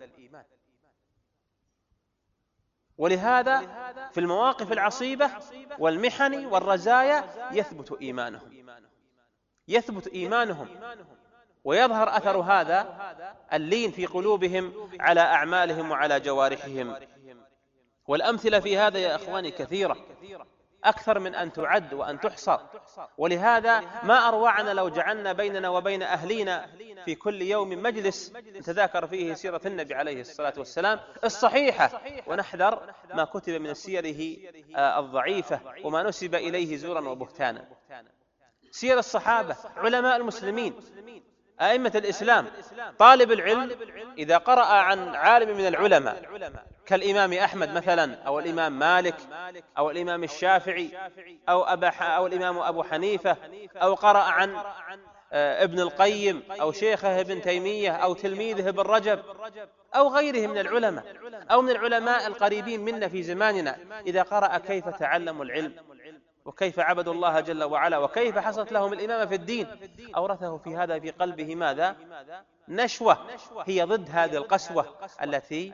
ولهذا في المواقف العصيبة والمحن والرزايا يثبت إيمانهم يثبت إيمانهم ويظهر أثر هذا اللين في قلوبهم على أعمالهم وعلى جوارحهم. والأمثلة في هذا يا أخواني كثيرة، أكثر من أن تعد وأن تحصى. ولهذا ما أروعنا لو جعلنا بيننا وبين أهلينا في كل يوم مجلس نتذاكر فيه سيرة النبي عليه الصلاة والسلام الصحيحة، ونحذر ما كتب من سيره الضعيفة وما نسب إليه زورا وبهتانا. سير الصحابة، علماء المسلمين، أئمة الإسلام. طالب العلم إذا قرأ عن عالم من العلماء كالإمام أحمد مثلا، أو الإمام مالك، أو الإمام الشافعي، أو, أبا أو الإمام أبو حنيفة، أو قرأ عن ابن القيم أو شيخه ابن تيمية أو تلميذه ابن رجب أو غيره من العلماء أو من العلماء القريبين منا في زماننا، إذا قرأ كيف تعلموا العلم وكيف عبدوا الله جل وعلا وكيف حصلت لهم الإمامة في الدين، أورثه في هذا في قلبه ماذا؟ نشوة هي ضد هذه القسوة التي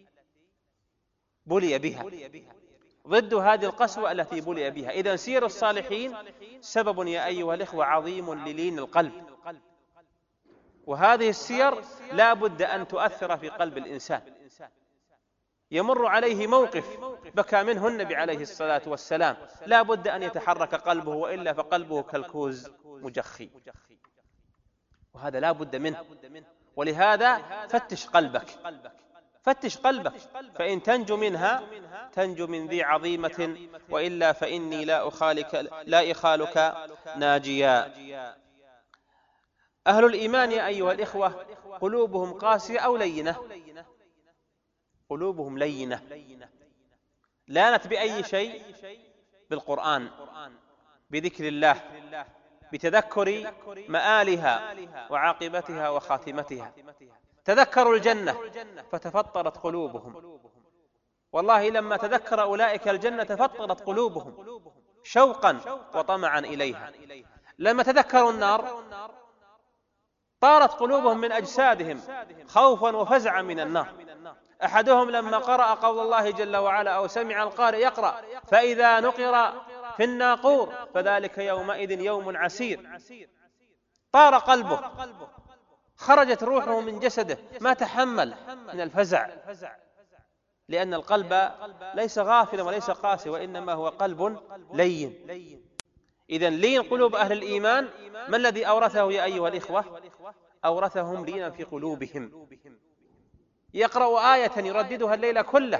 بلي بها، ضد هذه القسوة التي بلي بها. إذن سير الصالحين سبب يا أيها الإخوة عظيم للين القلب، وهذه السير لا بد أن تؤثر في قلب الإنسان. يمر عليه موقف بكى منه النبي عليه الصلاة والسلام، لا بد أن يتحرك قلبه، وإلا فقلبه كالكوز مجخي، وهذا لا بد منه. ولهذا فتش قلبك فتش قلبك فإن تنجو منها تنجو من ذي عظيمة، وإلا فإني لا أخالك لا إخالك ناجيا. أهل الإيمان يا أيها الإخوة قلوبهم قاسية أو لينة؟ قلوبهم لينة، لانت بأي شيء؟ بالقرآن، بذكر الله، بتذكر مآلها وعاقبتها وخاتمتها. تذكروا الجنة فتفطرت قلوبهم، والله لما تذكر أولئك الجنة تفطرت قلوبهم شوقا وطمعا إليها. لما تذكروا النار طارت قلوبهم من أجسادهم خوفا وفزعا من النار. أحدهم لما قرأ قول الله جل وعلا أو سمع القارئ يقرأ فإذا نقر في الناقور فذلك يومئذ يوم عسير، طار قلبه، خرجت روحه من جسده، ما تحمل من الفزع، لأن القلب ليس غافلا وليس قاسي، وإنما هو قلب لين. إذن لين قلوب أهل الإيمان ما الذي أورثه يا أيها الإخوة؟ أورثهم لينا في قلوبهم. يقرأ آية يرددها الليل كله،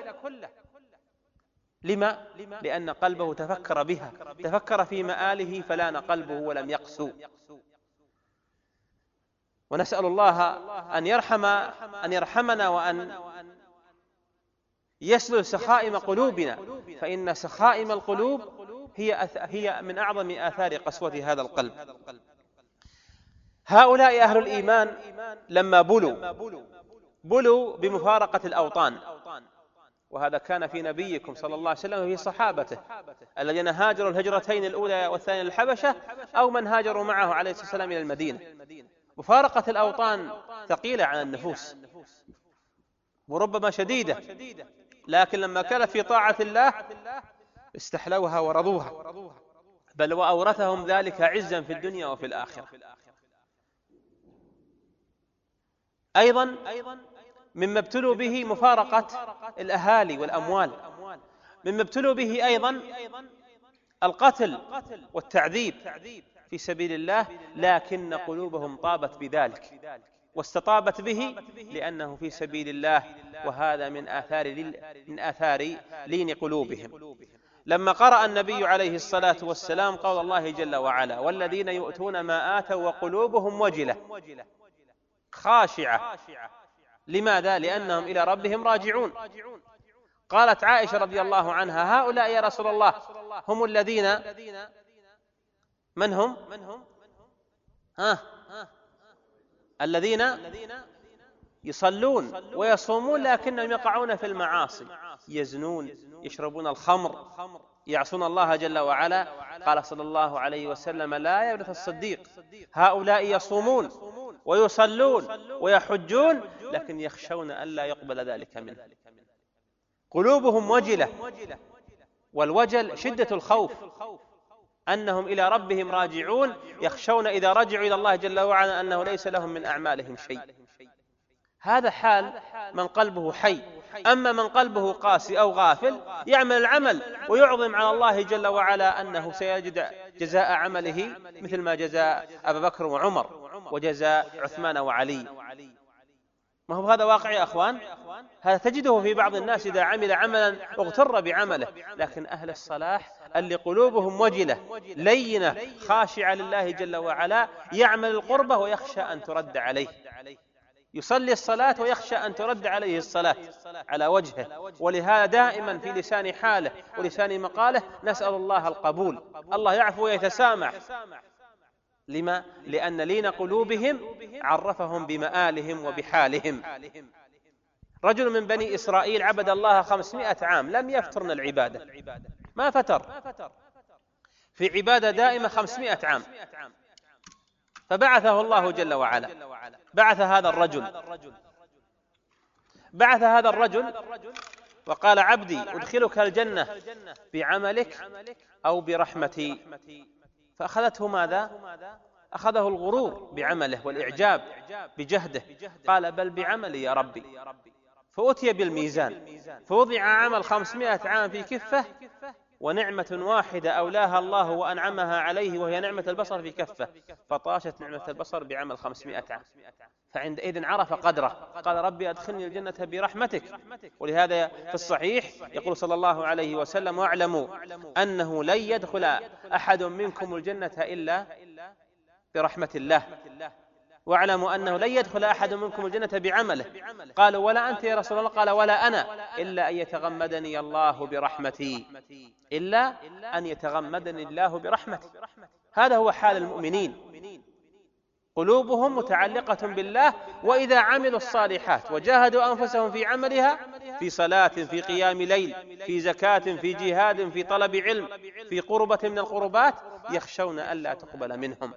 لما؟ لأن قلبه تفكر بها، تفكر في مآله فلان قلبه ولم يقسو. ونسأل الله أن يرحم أن يرحمنا وأن يسلل سخائم قلوبنا، فإن سخائم القلوب هي هي من أعظم آثار قسوة هذا القلب. هؤلاء أهل الإيمان لما بلوا بلوا بمفارقة الأوطان، وهذا كان في نبيكم صلى الله عليه وسلم وفي صحابته الذين هاجروا الهجرتين الأولى والثانية للحبشة، أو من هاجروا معه عليه الصلاة والسلام إلى المدينة. مفارقة الأوطان ثقيلة على النفوس وربما شديدة، لكن لما كانت في طاعة الله استحلوها ورضوها، بل وأورثهم ذلك عزا في الدنيا وفي الآخرة. أيضا مما ابتلوا به مفارقة الأهالي والأموال، مما ابتلوا به أيضا القتل والتعذيب في سبيل الله، لكن قلوبهم طابت بذلك واستطابت به لأنه في سبيل الله، وهذا من آثار من آثار لين قلوبهم. لما قرأ النبي عليه الصلاة والسلام قول الله جل وعلا والذين يؤتون ما آتوا وقلوبهم وجلة، خاشعة. لماذا؟ لأنهم إلى ربهم راجعون. قالت عائشة رضي الله عنها: هؤلاء يا رسول الله هم الذين، من هم؟ ها الذين يصلون ويصومون لكنهم يقعون في المعاصي، يزنون، يشربون الخمر، يعصون الله جل وعلا. قال صلى الله عليه وسلم: لا يورث الصديق. هؤلاء يصومون ويصلون ويحجون لكن يخشون ألا يقبل ذلك منه، قلوبهم وجلة، والوجل شدة الخوف، أنهم إلى ربهم راجعون، يخشون إذا رجعوا إلى الله جل وعلا أنه ليس لهم من أعمالهم شيء. هذا حال من قلبه حي. أما من قلبه قاسي أو غافل يعمل العمل ويعظم على الله جل وعلا أنه سيجد جزاء عمله مثل ما جزاء أبا بكر وعمر وجزاء عثمان وعلي. ما هو هذا واقع يا أخوان؟ هذا تجده في بعض الناس إذا عمل عملا اغتر بعمله، لكن أهل الصلاح اللي قلوبهم وجلة لينة خاشعة لله جل وعلا يعمل القربة ويخشى أن ترد عليه، يصلي الصلاة ويخشى أن ترد عليه الصلاة على وجهه. ولهذا دائما في لسان حاله ولسان مقاله نسأل الله القبول، الله يعفو ويتسامح. لما؟ لأن لين قلوبهم عرفهم بمآلهم وبحالهم. رجل من بني إسرائيل عبد الله خمسمائة عام لم يفترن العبادة، ما فتر في عبادة دائمة خمسمائة عام، فبعثه الله جل وعلا، بعث هذا الرجل بعث هذا الرجل وقال: عبدي أدخلك الجنة بعملك أو برحمتي. فأخذته ماذا؟ أخذه الغرور بعمله والإعجاب بجهده، قال: بل بعملي يا ربي. فأتي بالميزان فوضع عمل خمسمائة عام في كفة، ونعمة واحدة أولاها الله وأنعمها عليه وهي نعمة البصر في كفة، فطاشت نعمة البصر بعمل خمسمائة عام. فعندئذ عرف قدره، قال: ربي أدخلني الجنة برحمتك. ولهذا في الصحيح يقول صلى الله عليه وسلم: واعلموا أنه لن يدخل أحد منكم الجنة إلا برحمة الله، واعلموا أنه لن يدخل أحد منكم الجنة بعمله. قالوا: ولا أنت يا رسول الله؟ قال: ولا أنا، إلا أن يتغمدني الله برحمتي، إلا أن يتغمدني الله برحمته. هذا هو حال المؤمنين، قلوبهم متعلقة بالله، وإذا عملوا الصالحات وجاهدوا أنفسهم في عملها، في صلاة، في قيام ليل، في زكاة، في جهاد، في طلب علم، في قربة من القربات، يخشون ألا تقبل منهم.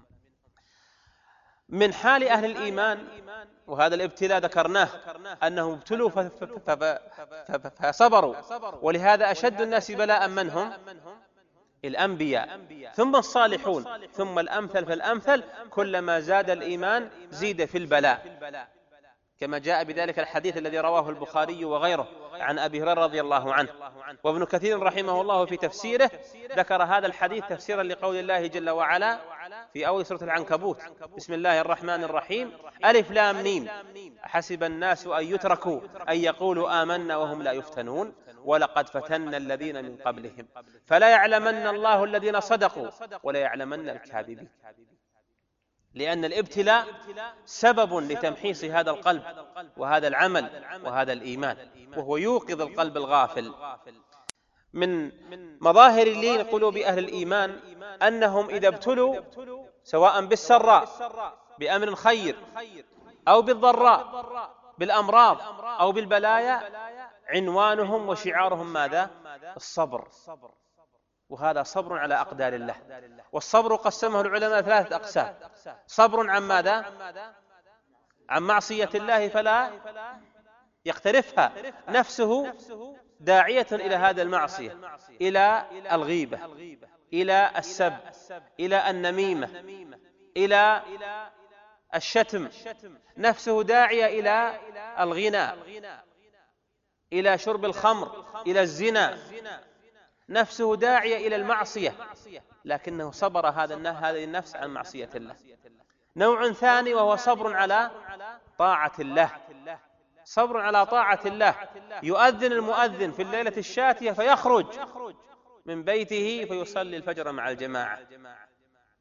من حال أهل الإيمان، وهذا الابتلاء ذكرناه أنهم ابتلوا فصبروا، ولهذا أشد الناس بلاء من هم؟ الأنبياء، ثم الصالحون، ثم الأمثل فالأمثل. كلما زاد الإيمان زيد في البلاء، كما جاء بذلك الحديث الذي رواه البخاري وغيره عن أبي هريرة رضي الله عنه. وابن كثير رحمه الله في تفسيره ذكر هذا الحديث تفسيرا لقول الله جل وعلا في أول سورة العنكبوت: بسم الله الرحمن الرحيم، ألف لام ميم، حسب الناس أن يتركوا أن يقولوا آمنا وهم لا يفتنون، ولقد فتنا الذين من قبلهم فلا يعلمن الله الذين صدقوا ولا يعلمن الكاذبين. لأن الابتلاء سبب لتمحيص هذا القلب وهذا العمل وهذا الإيمان، وهو يوقظ القلب الغافل. من مظاهر لين قلوب أهل الإيمان أنهم إذا ابتلوا سواء بالسراء بأمر خير أو بالضراء بالأمراض أو بالبلايا، عنوانهم وشعارهم ماذا؟ الصبر. وهذا صبر على أقدار الله. والصبر قسمه العلماء ثلاثة أقسام: صبر عن ماذا؟ عن معصية الله فلا يقترفها، نفسه داعية إلى هذا المعصية، إلى الغيبة، إلى السب، إلى النميمة، إلى الشتم، نفسه داعية إلى الغناء، إلى شرب الخمر، إلى الزنا، نفسه داعية إلى المعصية، لكنه صبر هذا هذه النفس عن معصية الله. نوع ثاني وهو صبر على طاعة الله، صبر على طاعة الله. يؤذن المؤذن في الليلة الشاتية فيخرج من بيته فيصلي الفجر مع الجماعة،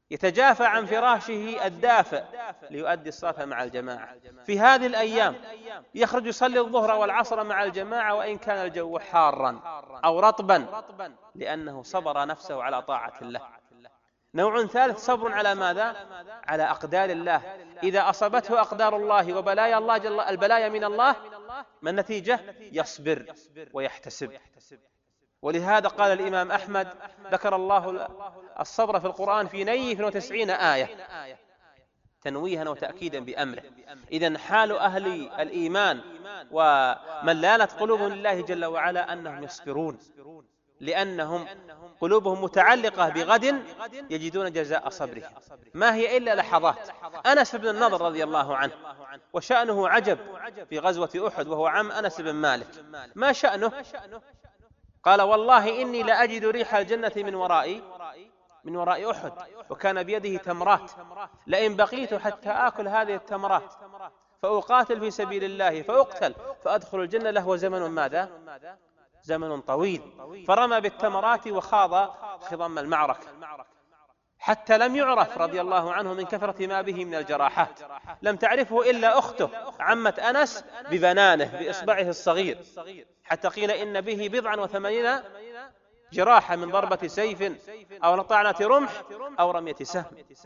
يتجافى عن فراشه الدافئ ليؤدي الصلاة مع الجماعة. في هذه الأيام يخرج يصلي الظهر والعصر مع الجماعة وإن كان الجو حارا أو رطبا، لأنه صبر نفسه على طاعة الله. نوع ثالث صبر على ماذا؟ على أقدار الله. إذا أصابته أقدار الله وبلايا الله جل البلايا من الله، ما النتيجة؟ يصبر ويحتسب. ولهذا قال الإمام أحمد ذكر الله الصبر في القرآن في نيف وتسعين آية تنويها وتأكيدا بأمره. إذن حال أهل الإيمان ومن لالت قلوبهم لله جل وعلا أنهم يصبرون، لأنهم قلوبهم متعلقة بغد يجدون جزاء صبرهم، ما هي إلا لحظات. أنس بن النضر رضي الله عنه وشأنه عجب في غزوة أحد، وهو عم أنس بن مالك. ما شأنه؟ قال والله إني لأجد ريح الجنة من ورائي من وراء أحد، وكان بيده تمرات، لئن بقيت حتى آكل هذه التمرات فأقاتل في سبيل الله فأقتل فأدخل الجنة له زمن ماذا؟ زمن طويل. فرمى بالتمرات وخاض خضم المعركة حتى لم يعرف رضي الله عنه من كثرة ما به من الجراحات. لم تعرفه إلا أخته عمة أنس ببنانه بإصبعه الصغير، حتى قيل إن به بضعا وثمانين جراحة من ضربة سيف أو طعنة رمح أو رمية سهم.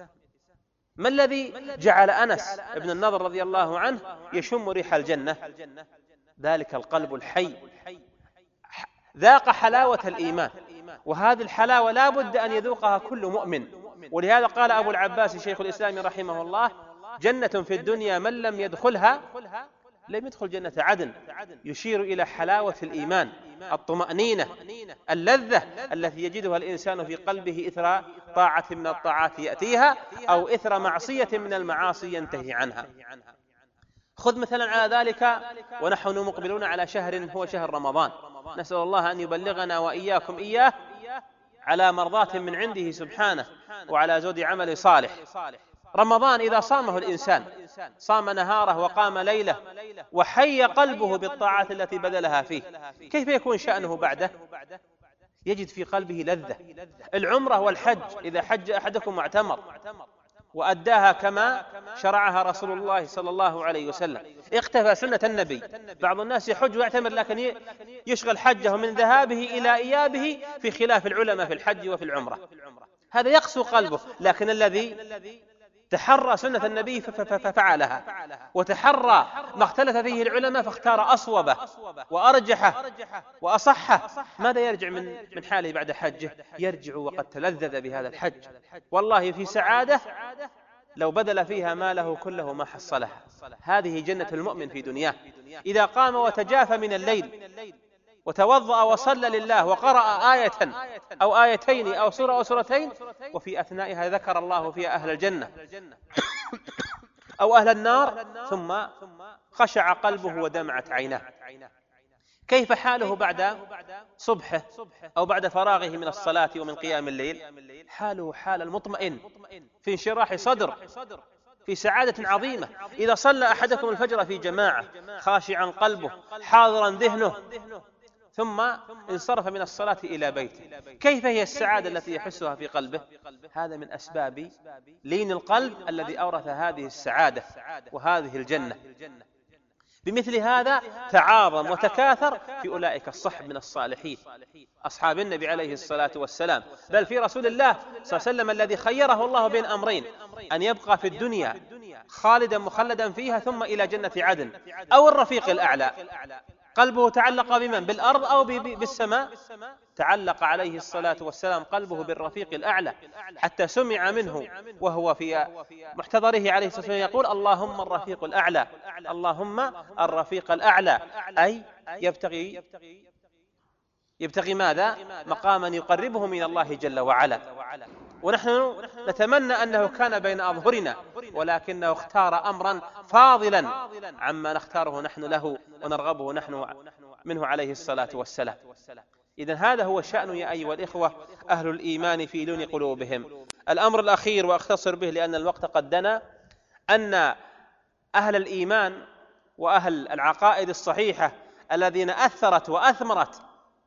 ما الذي جعل أنس بن النضر رضي الله عنه يشم ريح الجنة؟ ذلك القلب الحي ذاق حلاوة الإيمان، وهذه الحلاوة لا بد أن يذوقها كل مؤمن. ولهذا قال أبو العباس شيخ الإسلام رحمه الله: جنة في الدنيا من لم يدخلها لم يدخل جنة عدن، يشير إلى حلاوة الإيمان، الطمأنينة، اللذة التي يجدها الإنسان في قلبه إثر طاعة من الطاعات يأتيها أو إثر معصية من المعاصي ينتهي عنها. خذ مثلا على ذلك ونحن مقبلون على شهر هو شهر رمضان، نسأل الله أن يبلغنا وإياكم إياه على مرضاة من عنده سبحانه وعلى زود عمل صالح. رمضان إذا صامه الإنسان صام نهاره وقام ليله وحي قلبه بالطاعات التي بذلها فيه، كيف يكون شأنه بعده؟ يجد في قلبه لذة. العمرة والحج، إذا حج أحدكم واعتمر وأداها كما شرعها رسول الله صلى الله عليه وسلم، اقتفى سنة النبي. بعض الناس يحج ويعتمر لكن يشغل حجه من ذهابه إلى إيابه، في خلاف العلماء في الحج وفي العمرة، هذا يقسو قلبه. لكن الذي تحرى سنة النبي ففعلها، وتحرى ما اختلف فيه العلماء فاختار أصوبه وأرجحه وأصحه، ماذا يرجع من من حاله بعد حجه؟ يرجع وقد تلذذ بهذا الحج، والله في سعادة لو بذل فيها ماله كله ما حصلها. هذه جنة المؤمن في دنياه. إذا قام وتجافى من الليل وتوضأ وصلى لله وقرأ آية أو آيتين أو سورة أو سورتين، وفي أثنائها ذكر الله فيها أهل الجنة أو أهل النار، ثم خشع قلبه ودمعت عيناه، كيف حاله بعد صبحه أو بعد فراغه من الصلاة ومن قيام الليل؟ حاله حال المطمئن في انشراح صدر، في سعادة عظيمة. إذا صلى أحدكم الفجر في جماعة خاشعا قلبه حاضرا ذهنه ثم انصرف من الصلاة إلى بيته، كيف هي السعادة التي يحسها في قلبه؟ هذا من أسباب لين القلب الذي أورث هذه السعادة وهذه الجنة. بمثل هذا تعاظم وتكاثر في أولئك الصحب من الصالحين، أصحاب النبي عليه الصلاة والسلام، بل في رسول الله صلى الله عليه وسلم الذي خيره الله بين أمرين: أن يبقى في الدنيا خالدا مخلدا فيها ثم إلى جنة عدن، أو الرفيق الأعلى. قلبه تعلق بمن؟ بالأرض أو بالسماء؟ تعلق عليه الصلاة والسلام قلبه بالرفيق الأعلى، حتى سمع منه وهو في محتضره عليه الصلاة والسلام يقول: اللهم الرفيق الأعلى، اللهم الرفيق الأعلى، أي يبتغي يبتغي ماذا؟ مقاما يقربه من الله جل وعلا. ونحن نتمنى أنه كان بين أظهرنا، ولكنه اختار أمرا فاضلا عما نختاره نحن له ونرغبه نحن منه عليه الصلاة والسلام. إذن هذا هو الشأن يا أيها الإخوة أهل الإيمان في لون قلوبهم. الأمر الأخير وأختصر به لأن الوقت قد دنا، أن أهل الإيمان وأهل العقائد الصحيحة الذين أثرت وأثمرت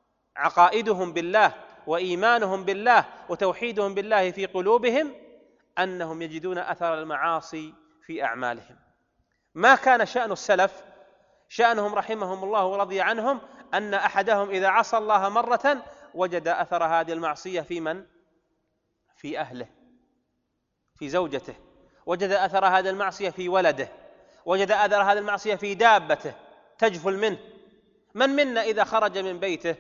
عقائدهم بالله وإيمانهم بالله وتوحيدهم بالله في قلوبهم، أنهم يجدون أثر المعاصي في أعمالهم. ما كان شأن السلف، شأنهم رحمهم الله ورضي عنهم، أن أحدهم إذا عصى الله مرة وجد أثر هذه المعصية في من؟ في أهله، في زوجته، وجد أثر هذه المعصية في ولده، وجد أثر هذه المعصية في دابته تجفل منه. من منا إذا خرج من بيته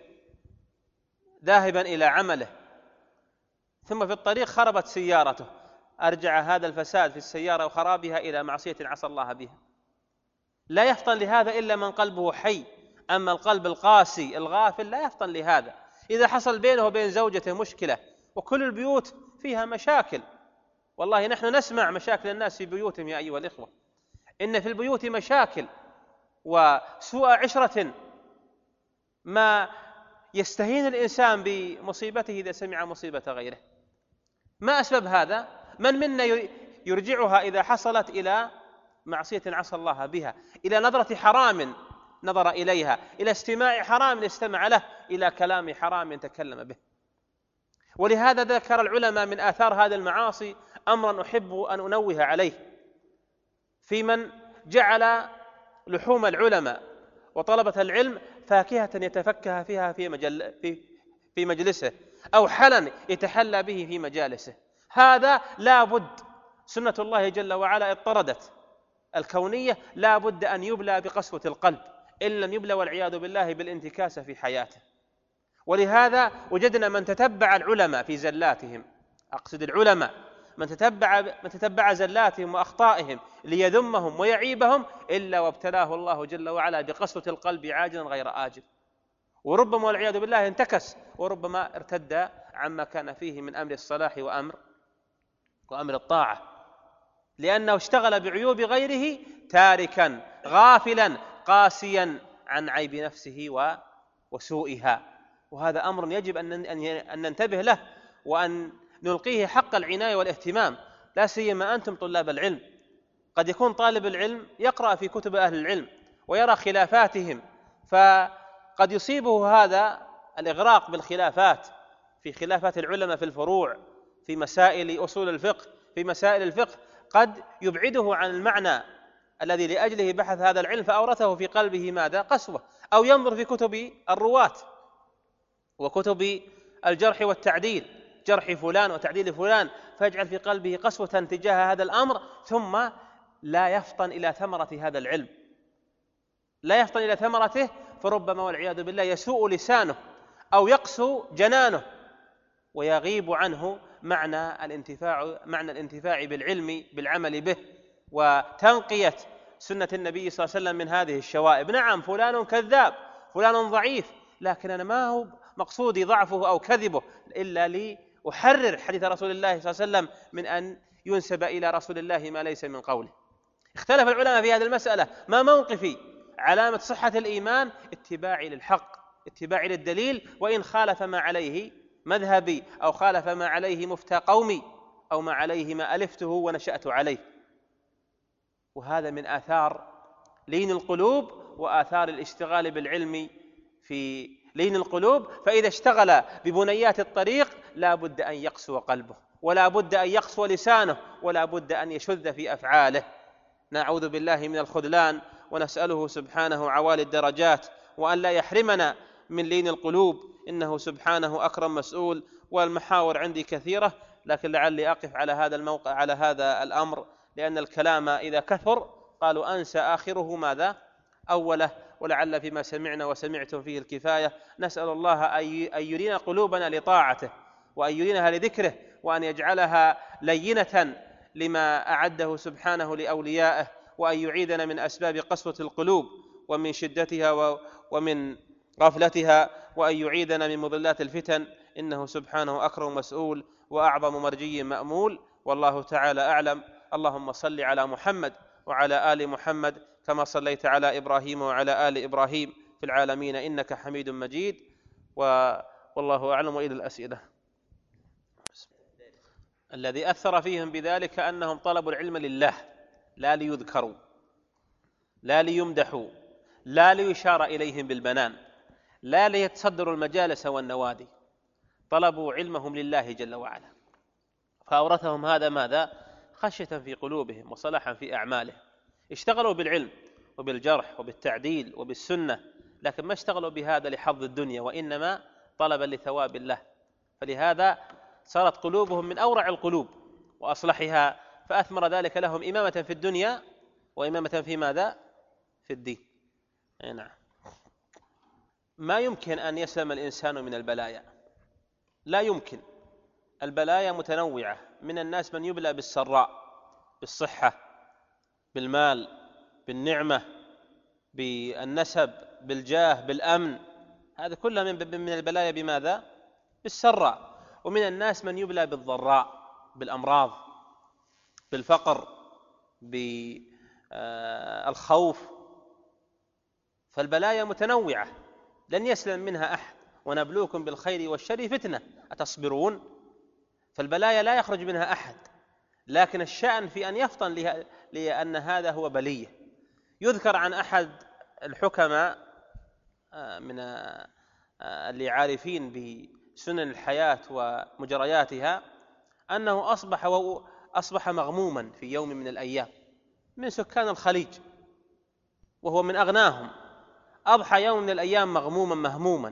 ذاهبا إلى عمله ثم في الطريق خربت سيارته، أرجع هذا الفساد في السيارة وخرابها إلى معصية عصى الله بها؟ لا يفطن لهذا إلا من قلبه حي. أما القلب القاسي الغافل لا يفطن لهذا. إذا حصل بينه وبين زوجته مشكلة، وكل البيوت فيها مشاكل، والله نحن نسمع مشاكل الناس في بيوتهم يا أيها الإخوة، إن في البيوت مشاكل وسوء عشرة ما يستهين الإنسان بمصيبته إذا سمع مصيبة غيره. ما أسبب هذا؟ من منا يرجعها إذا حصلت إلى معصية عصى الله بها، إلى نظرة حرام نظر إليها، إلى استماع حرام استمع له، إلى كلام حرام تكلم به. ولهذا ذكر العلماء من آثار هذه المعاصي أمرا أحب أن أنوه عليه، في من جعل لحوم العلماء وطلبة العلم فاكهة يتفكه فيها في, مجل في, في مجلسه، أو حلا يتحلى به في مجالسه. هذا لا بد، سنة الله جل وعلا اضطردت الكونية، لا بد أن يبلى بقسوة القلب، إن لم يبلى والعياذ بالله بالانتكاسة في حياته. ولهذا وجدنا من تتبع العلماء في زلاتهم، أقصد العلماء من تتبع, من تتبع زلاتهم وأخطائهم ليذمهم ويعيبهم، إلا وابتلاه الله جل وعلا بقسوة القلب عاجلا غير آجل، وربما والعياذ بالله انتكس، وربما ارتد عما كان فيه من أمر الصلاح وأمر وأمر الطاعة، لأنه اشتغل بعيوب غيره تاركا غافلا قاسيا عن عيب نفسه وسوءها. وهذا أمر يجب أن ننتبه له وأن نلقيه حق العناية والاهتمام، لا سيما أنتم طلاب العلم. قد يكون طالب العلم يقرأ في كتب أهل العلم ويرى خلافاتهم، فقد يصيبه هذا الإغراق بالخلافات، في خلافات العلماء في الفروع، في مسائل أصول الفقه، في مسائل الفقه، قد يبعده عن المعنى الذي لأجله بحث هذا العلم، فأورثه في قلبه ماذا؟ قسوة. أو ينظر في كتب الرواة وكتب الجرح والتعديل، جرح فلان وتعديل فلان، فيجعل في قلبه قسوة تجاه هذا الأمر، ثم لا يفطن إلى ثمرة هذا العلم، لا يفطن إلى ثمرته، فربما والعياذ بالله يسوء لسانه أو يقسو جنانه، ويغيب عنه معنى الانتفاع معنى الانتفاع بالعلم بالعمل به، وتنقية سنة النبي صلى الله عليه وسلم من هذه الشوائب. نعم فلان كذاب، فلان ضعيف، لكن أنا ما هو مقصودي ضعفه أو كذبه إلا لأحرر حديث رسول الله صلى الله عليه وسلم من أن ينسب إلى رسول الله ما ليس من قوله. اختلف العلماء في هذه المسألة، ما موقفي؟ علامة صحة الإيمان اتباعي للحق، اتباعي للدليل، وإن خالف ما عليه مذهبي أو خالف ما عليه مفتى قومي أو ما عليه ما ألفته ونشأت عليه. وهذا من آثار لين القلوب وآثار الاشتغال بالعلم في لين القلوب. فإذا اشتغل ببنيات الطريق لا بد أن يقسو قلبه، ولا بد أن يقسو لسانه، ولا بد أن يشذ في أفعاله. نعوذ بالله من الخذلان، ونسأله سبحانه عوالي الدرجات وأن لا يحرمنا من لين القلوب، إنه سبحانه أكرم مسؤول. والمحاور عندي كثيرة، لكن لعلي أقف على هذا الموقع على هذا الأمر، لأن الكلام إذا كثر قالوا أنسى آخره ماذا أوله، ولعل فيما سمعنا وسمعتم فيه الكفاية. نسأل الله أن يرينا قلوبنا لطاعته، وأن يرينها لذكره، وأن يجعلها لينة لما أعده سبحانه لأوليائه، وأن يعيذنا من أسباب قسوة القلوب ومن شدتها ومن غفلتها، وأن يعيذنا من مضلات الفتن، إنه سبحانه أكرم مسؤول وأعظم مرجي مأمول. والله تعالى أعلم. اللهم صل على محمد وعلى آل محمد كما صليت على إبراهيم وعلى آل إبراهيم في العالمين إنك حميد مجيد. والله أعلم. وإلى الأسئلة. الذي أثر فيهم بذلك أنهم طلبوا العلم لله، لا ليذكروا، لا ليمدحوا، لا ليشار إليهم بالبنان، لا ليتصدروا المجالس والنوادي، طلبوا علمهم لله جل وعلا. فأورثهم هذا ماذا؟ خشية في قلوبهم وصلاحا في أعمالهم. اشتغلوا بالعلم وبالجرح وبالتعديل وبالسنة، لكن ما اشتغلوا بهذا لحظ الدنيا، وإنما طلبا لثواب الله. فلهذا صارت قلوبهم من أورع القلوب وأصلحها، فأثمر ذلك لهم إمامة في الدنيا وإمامة في ماذا؟ في الدين. نعم. ما يمكن أن يسلم الإنسان من البلايا، لا يمكن. البلايا متنوعة، من الناس من يبلى بالسراء، بالصحة، بالمال، بالنعمة، بالنسب، بالجاه، بالأمن، هذا كله من البلايا بماذا؟ بالسراء. ومن الناس من يبلى بالضراء، بالأمراض، بالفقر، بالخوف. فالبلايا متنوعة لن يسلم منها أحد. ونبلوكم بالخير والشر فتنة أتصبرون. فالبلايا لا يخرج منها أحد، لكن الشأن في أن يفطن لأن هذا هو بلية. يذكر عن أحد الحكماء من اللي عارفين بسنن الحياة ومجرياتها أنه أصبح أصبح مغموما في يوم من الأيام من سكان الخليج، وهو من أغناهم. أضحى يوم من الأيام مغموما مهموما،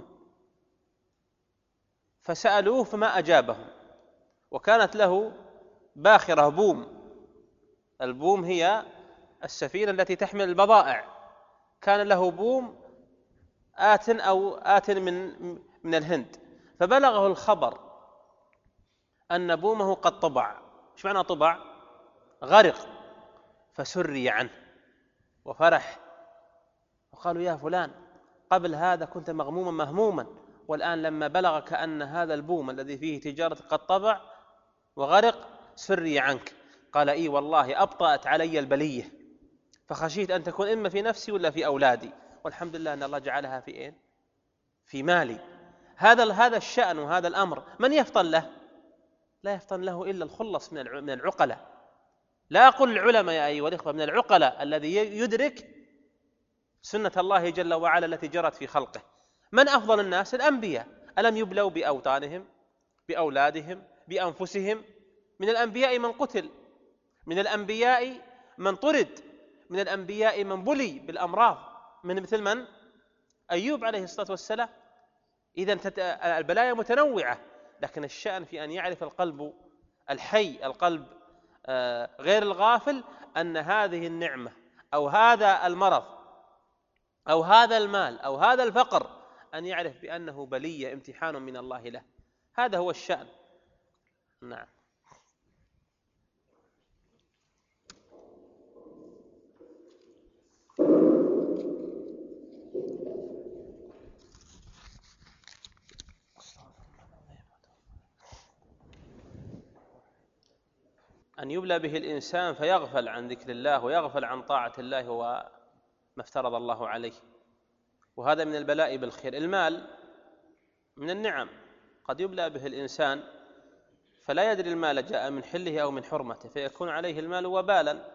فسألوه فما أجابهم. وكانت له باخرة بوم، البوم هي السفينة التي تحمل البضائع. كان له بوم آت أو آت من من الهند، فبلغه الخبر أن بومه قد طبع. إيش معنى طبع؟ غرق. فسري عنه وفرح، وقالوا يا فلان قبل هذا كنت مغموما مهموما، والآن لما بلغك أن هذا البوم الذي فيه تجارة قد طبع وغرق سري عنك. قال إي والله أبطأت علي البلية، فخشيت أن تكون إما في نفسي ولا في أولادي، والحمد لله أن الله جعلها في إيه؟ في مالي. هذا هذا الشأن وهذا الأمر من يفطن له؟ لا يفطن له إلا الخلص من العقلاء. لا أقول العلماء يا أيها الإخوة، من العقلاء الذي يدرك سنة الله جل وعلا التي جرت في خلقه. من أفضل الناس؟ الأنبياء. ألم يبلوا بأوطانهم، بأولادهم، بأنفسهم؟ من الأنبياء من قتل، من الأنبياء من طرد، من الأنبياء من بلي بالأمراض، من مثل من؟ أيوب عليه الصلاة والسلام. إذن البلايا متنوعة، لكن الشأن في أن يعرف القلب الحي، القلب غير الغافل، أن هذه النعمة أو هذا المرض أو هذا المال أو هذا الفقر أن يعرف بأنه بلية، امتحان من الله له. هذا هو الشأن. نعم. أن يبلى به الإنسان فيغفل عن ذكر الله ويغفل عن طاعة الله وما افترض الله عليه، وهذا من البلاء بالخير. المال من النعم، قد يبلى به الإنسان فلا يدري المال جاء من حله أو من حرمته، فيكون عليه المال وبالا.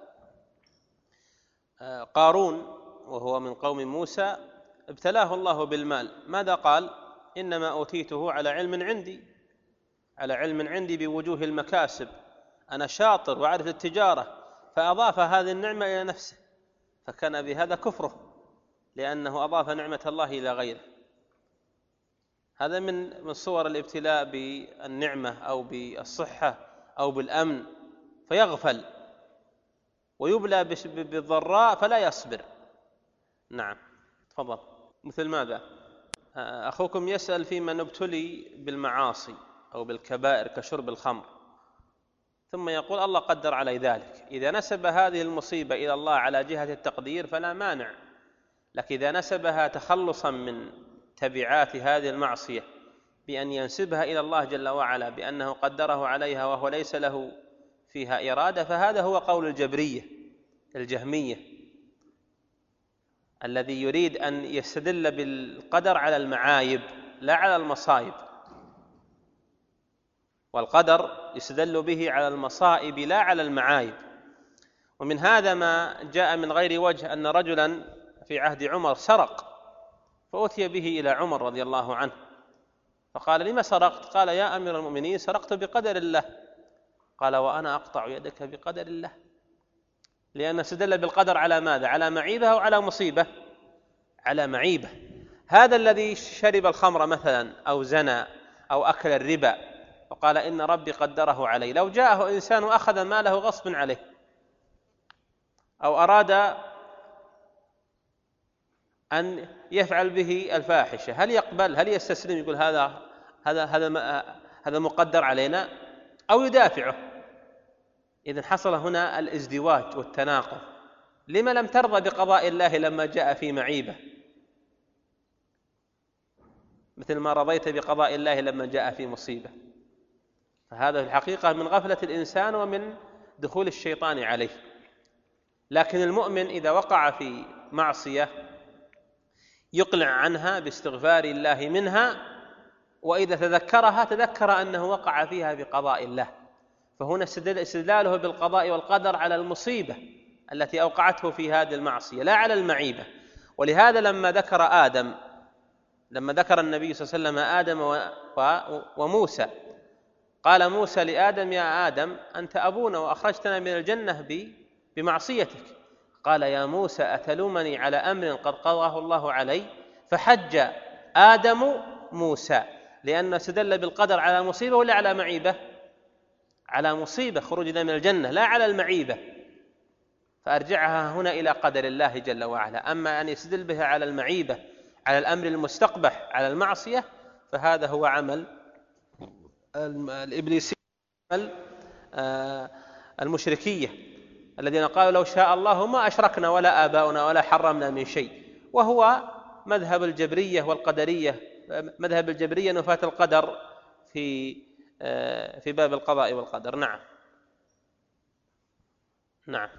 قارون وهو من قوم موسى ابتلاه الله بالمال، ماذا قال؟ إنما أوتيته على علم عندي، على علم عندي بوجوه المكاسب، أنا شاطر وأعرف التجارة، فأضاف هذه النعمة إلى نفسه، فكان بهذا كفره، لأنه أضاف نعمة الله إلى غيره. هذا من من صور الابتلاء بالنعمة أو بالصحة أو بالأمن، فيغفل ويبلى بالضراء فلا يصبر. نعم، تفضل. مثل ماذا؟ أخوكم يسأل في من ابتلي بالمعاصي أو بالكبائر كشرب الخمر، ثم يقول الله قدر علي ذلك. إذا نسب هذه المصيبة إلى الله على جهة التقدير فلا مانع، لكن إذا نسبها تخلصا من تبعات هذه المعصية بأن ينسبها إلى الله جل وعلا بأنه قدره عليها وهو ليس له فيها إرادة، فهذا هو قول الجبرية الجهمية الذي يريد أن يستدل بالقدر على المعايب لا على المصائب، والقدر يستدل به على المصائب لا على المعايب. ومن هذا ما جاء من غير وجه أن رجلا في عهد عمر سرق، فأتي به إلى عمر رضي الله عنه، فقال لما سرقت؟ قال يا أمير المؤمنين سرقت بقدر الله، قال وأنا أقطع يدك بقدر الله، لأن استدل بالقدر على ماذا؟ على معيبة أو على مصيبة؟ على معيبة. هذا الذي شرب الخمر مثلا أو زنى أو أكل الربا وقال إن ربي قدره علي، لو جاءه إنسان وأخذ ماله غصب عليه أو أراد أن يفعل به الفاحشة، هل يقبل؟ هل يستسلم يقول هذا هذا هذا هذا مقدر علينا، أو يدافعه؟ إذن حصل هنا الازدواج والتناقض. لما لم ترضى بقضاء الله لما جاء في معيبة، مثل ما رضيت بقضاء الله لما جاء في مصيبة؟ فهذا في الحقيقة من غفلة الإنسان ومن دخول الشيطان عليه. لكن المؤمن إذا وقع في معصية يقلع عنها باستغفار الله منها، وإذا تذكرها تذكر أنه وقع فيها بقضاء الله، فهنا استدلاله بالقضاء والقدر على المصيبة التي أوقعته في هذه المعصية لا على المعيبة. ولهذا لما ذكر آدم لما ذكر النبي صلى الله عليه وسلم آدم وموسى، قال موسى لآدم يا آدم أنت أبونا وأخرجتنا من الجنة بمعصيتك، قال يا موسى أتلومني على أمر قد قضاه الله علي؟ فحج آدم موسى، لأنه استدل بالقدر على مصيبة ولا على معيبة؟ على مصيبة، خروجنا من الجنة، لا على المعيبة، فأرجعها هنا إلى قدر الله جل وعلا. أما أن يستدل بها على المعيبة، على الأمر المستقبح، على المعصية، فهذا هو عمل الإبليسية المشركية الذين قالوا لو شاء الله ما أشركنا ولا آباؤنا ولا حرمنا من شيء، وهو مذهب الجبرية والقدرية، مذهب الجبرية نفاة القدر في في باب القضاء والقدر. نعم نعم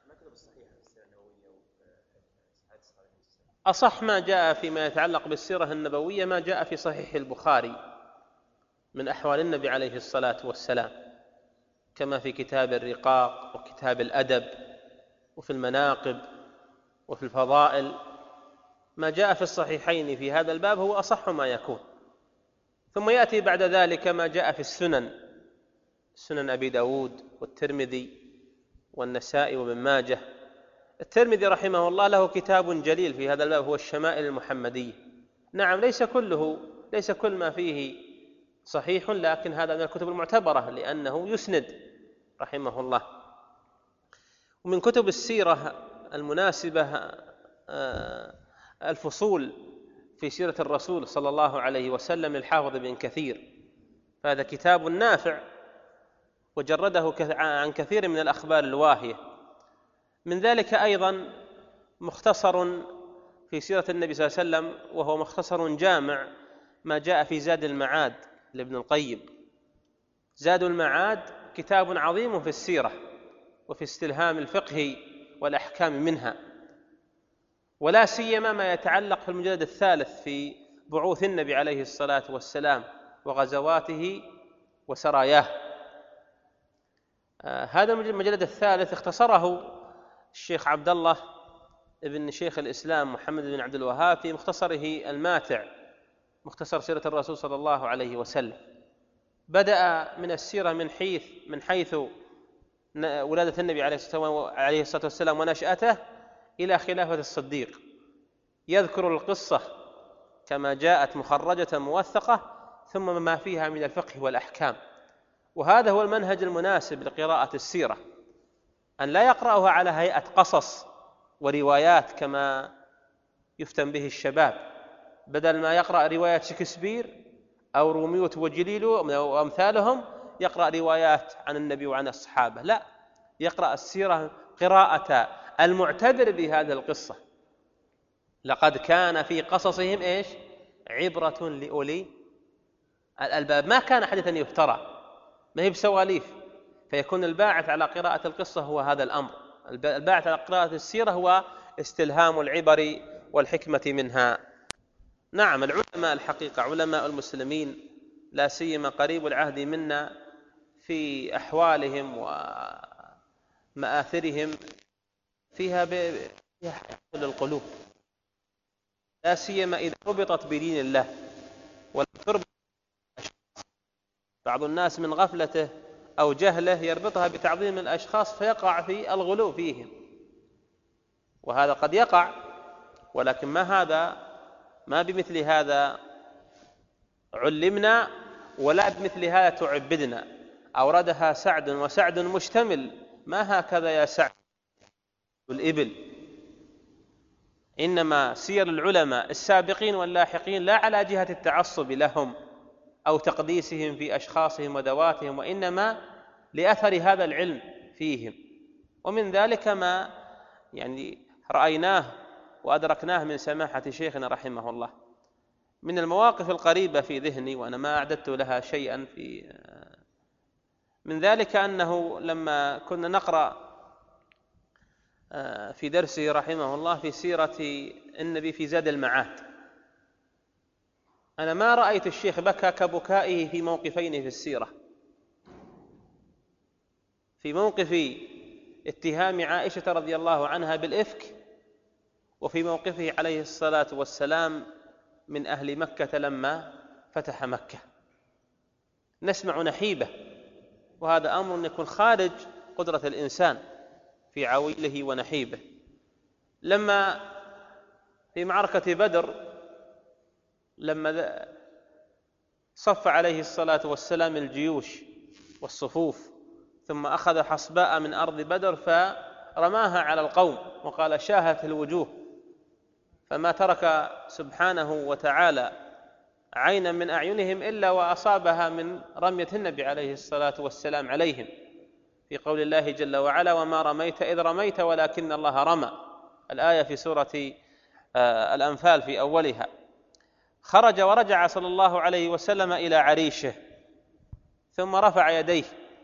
أصح ما جاء فيما يتعلق بالسيرة النبوية ما جاء في صحيح البخاري من أحوال النبي عليه الصلاة والسلام، كما في كتاب الرقاق وكتاب الأدب وفي المناقب وفي الفضائل. ما جاء في الصحيحين في هذا الباب هو أصح ما يكون. ثم يأتي بعد ذلك ما جاء في السنن، سنن أبي داود والترمذي والنسائي وابن ماجه. الترمذي رحمه الله له كتاب جليل في هذا الباب هو الشمائل المحمدية. نعم ليس كله ليس كل ما فيه صحيح، لكن هذا من الكتب المعتبرة لأنه يسند رحمه الله. ومن كتب السيرة المناسبة الفصول في سيرة الرسول صلى الله عليه وسلم للحافظ ابن كثير، فهذا كتاب نافع وجرده عن كثير من الأخبار الواهية. من ذلك أيضا مختصر في سيرة النبي صلى الله عليه وسلم، وهو مختصر جامع ما جاء في زاد المعاد لابن القيم. زاد المعاد كتاب عظيم في السيرة وفي استلهام الفقه والأحكام منها، ولا سيما ما يتعلق في المجلد الثالث في بعوث النبي عليه الصلاة والسلام وغزواته وسراياه. آه هذا المجلد الثالث اختصره الشيخ عبد الله ابن شيخ الإسلام محمد بن عبد الوهاب في مختصره الماتع، مختصر سيرة الرسول صلى الله عليه وسلم. بدأ من السيرة من حيث من حيث ولادة النبي عليه الصلاة والسلام ونشأته إلى خلافة الصديق، يذكر القصة كما جاءت مخرجة موثقة ثم ما فيها من الفقه والأحكام. وهذا هو المنهج المناسب لقراءة السيرة، أن لا يقرأها على هيئة قصص وروايات كما يفتن به الشباب، بدل ما يقرأ روايات شكسبير أو روميو وجليلو وأمثالهم يقرأ روايات عن النبي وعن الصحابة. لا، يقرأ السيرة قراءة المعتبر بهذه القصة. لقد كان في قصصهم إيش؟ عبرة لأولي الألباب. ما كان حديثا يفترى، ما هي بسواليف. فيكون الباعث على قراءة القصة هو هذا الأمر، الباعث على قراءة السيرة هو استلهام العبر والحكمة منها. نعم العلماء الحقيقة علماء المسلمين لا سيما قريب العهد منا في أحوالهم ومآثرهم فيها حياة للقلوب، لا سيما إذا ربطت بدين الله ولم تربط. بعض الناس من غفلته أو جهله يربطها بتعظيم الأشخاص فيقع في الغلو فيهم، وهذا قد يقع، ولكن ما هذا ما بمثل هذا علمنا ولا بمثل هذا تعبدنا. أوردها سعد، وسعد مشتمل، ما هكذا يا سعد الإبل. إنما سير العلماء السابقين واللاحقين لا على جهة التعصب لهم أو تقديسهم في أشخاصهم وذواتهم، وإنما لأثر هذا العلم فيهم. ومن ذلك ما يعني رأيناه وأدركناه من سماحة شيخنا رحمه الله. من المواقف القريبة في ذهني، وأنا ما أعددت لها شيئا، في من ذلك أنه لما كنا نقرأ في درسه رحمه الله في سيرة النبي في زاد المعاد، أنا ما رأيت الشيخ بكى كبكائه في موقفين في السيرة: في موقف اتهام عائشة رضي الله عنها بالإفك، وفي موقفه عليه الصلاة والسلام من أهل مكة لما فتح مكة. نسمع نحيبة، وهذا أمر يكون خارج قدرة الإنسان في عويله ونحيبه. لما في معركة بدر، لما صف عليه الصلاة والسلام الجيوش والصفوف، ثم أخذ حصباء من أرض بدر فرماها على القوم وقال: شاهت الوجوه، فما ترك سبحانه وتعالى عينا من أعينهم إلا وأصابها من رمية النبي عليه الصلاة والسلام عليهم، في قول الله جل وعلا: وما رميت إذ رميت ولكن الله رمى، الآية في سورة الأنفال في أولها. خرج ورجع صلى الله عليه وسلم إلى عريشه، ثم رفع يديه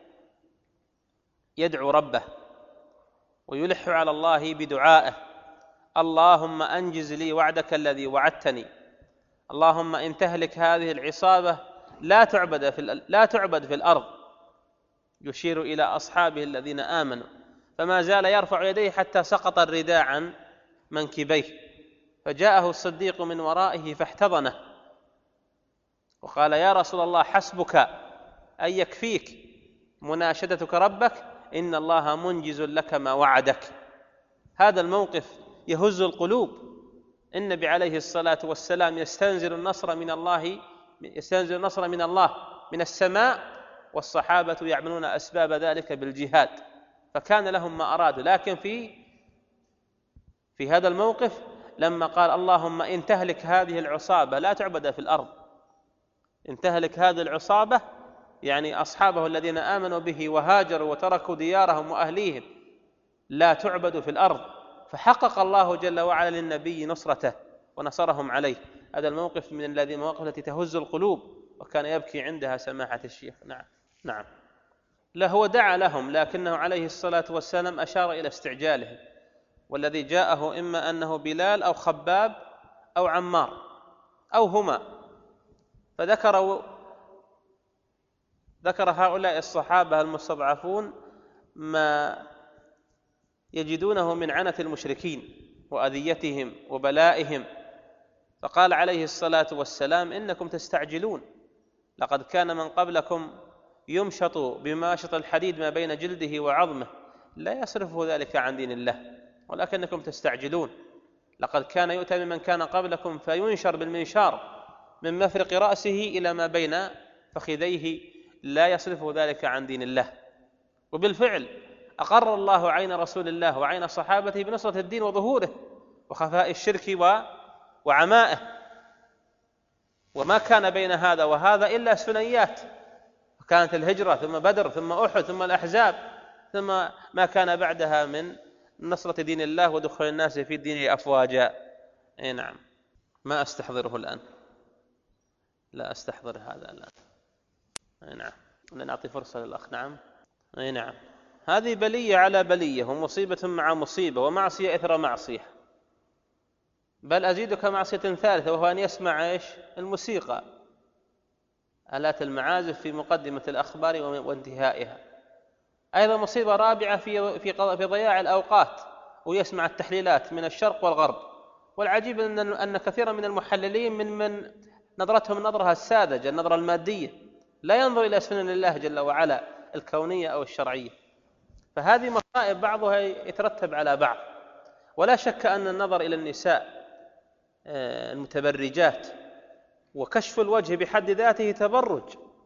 يدعو ربه ويلح على الله بدعائه: اللهم أنجز لي وعدك الذي وعدتني، اللهم إن تهلك هذه العصابة لا تعبد في لا تعبد في الأرض، يشير إلى أصحابه الذين آمنوا. فما زال يرفع يديه حتى سقط الرداء عن منكبيه، فجاءه الصديق من ورائه فاحتضنه وقال: يا رسول الله، حسبك أن يكفيك مناشدتك ربك، إن الله منجز لك ما وعدك. هذا الموقف يهز القلوب. النبي عليه الصلاة والسلام يستنزل النصر من الله يستنزل النصر من الله من السماء، والصحابة يعملون أسباب ذلك بالجهاد، فكان لهم ما أرادوا. لكن في في هذا الموقف لما قال: اللهم إن تهلك هذه العصابة لا تعبد في الأرض، إن تهلك هذه العصابة يعني أصحابه الذين آمنوا به وهاجروا وتركوا ديارهم وأهليهم لا تعبد في الأرض، فحقق الله جل وعلا للنبي نصرته ونصرهم عليه. هذا الموقف من الذي المواقف التي تهز القلوب، وكان يبكي عندها سماحة الشيخ. نعم نعم لا، هو دعا لهم، لكنه عليه الصلاة والسلام أشار إلى استعجالهم، والذي جاءه إما أنه بلال أو خباب أو عمار أو هما، فذكروا ذكر هؤلاء الصحابة المستضعفون ما يجدونه من عنة المشركين وأذيتهم وبلائهم، فقال عليه الصلاة والسلام: إنكم تستعجلون، لقد كان من قبلكم يمشط بماشط الحديد ما بين جلده وعظمه، لا يصرفه ذلك عن دين الله، ولكنكم تستعجلون. لقد كان يؤتى بمن كان قبلكم فينشر بالمنشار من مفرق رأسه إلى ما بين فخذيه، لا يصرفه ذلك عن دين الله. وبالفعل أقر الله عين رسول الله وعين صحابته بنصرة الدين وظهوره وخفاء الشرك وعمائه، وما كان بين هذا وهذا إلا ثنيات، كانت الهجرة ثم بدر ثم أحد ثم الأحزاب، ثم ما كان بعدها من نصرة دين الله ودخول الناس في الدين أفواجا. أي نعم، ما أستحضره الآن، لا أستحضر هذا الآن. أي نعم، لنعطي فرصة للأخ. نعم أي نعم، هذه بلية على بلية، ومصيبة مع مصيبة، ومعصية إثر معصية. بل أزيدك معصية ثالثة، وهو أن يسمع إيش؟ الموسيقى، آلات المعازف في مقدمة الأخبار وانتهائها. أيضا مصيبة رابعة في في في ضياع الأوقات، ويسمع التحليلات من الشرق والغرب. والعجيب أن أن كثيرا من المحللين من من نظرتهم نظرها الساذجة، النظرة المادية، لا ينظر إلى سنن الله جل وعلا الكونية أو الشرعية. فهذه مصائب بعضها يترتب على بعض. ولا شك أن النظر إلى النساء المتبرجات وكشف الوجه بحد ذاته تبرج،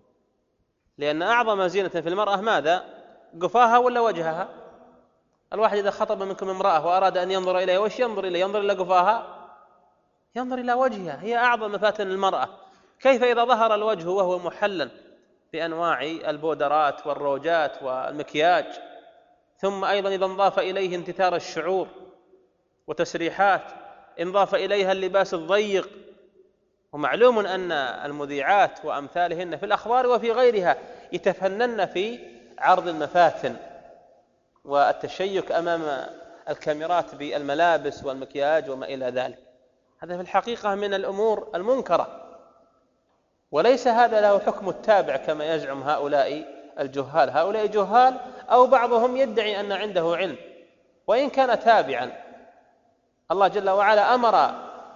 لأن أعظم زينة في المرأة ماذا؟ قفاها ولا وجهها؟ الواحد إذا خطب منكم امرأة وأراد أن ينظر إليها وش ينظر إليه؟ ينظر إلى قفاها؟ ينظر إلى وجهها، هي أعظم مفاتن المرأة. كيف إذا ظهر الوجه وهو محلل بأنواع البودرات والروجات والمكياج، ثم أيضا إذا انضاف إليه انتثار الشعور وتسريحات، انضاف إليها اللباس الضيق. ومعلوم أن المذيعات وأمثالهن في الأخبار وفي غيرها يتفنن في عرض المفاتن والتشيك أمام الكاميرات بالملابس والمكياج وما إلى ذلك. هذا في الحقيقة من الأمور المنكرة، وليس هذا له حكم التابع كما يزعم هؤلاء الجهال. هؤلاء جهال أو بعضهم يدعي أن عنده علم، وإن كان تابعا. الله جل وعلا أمر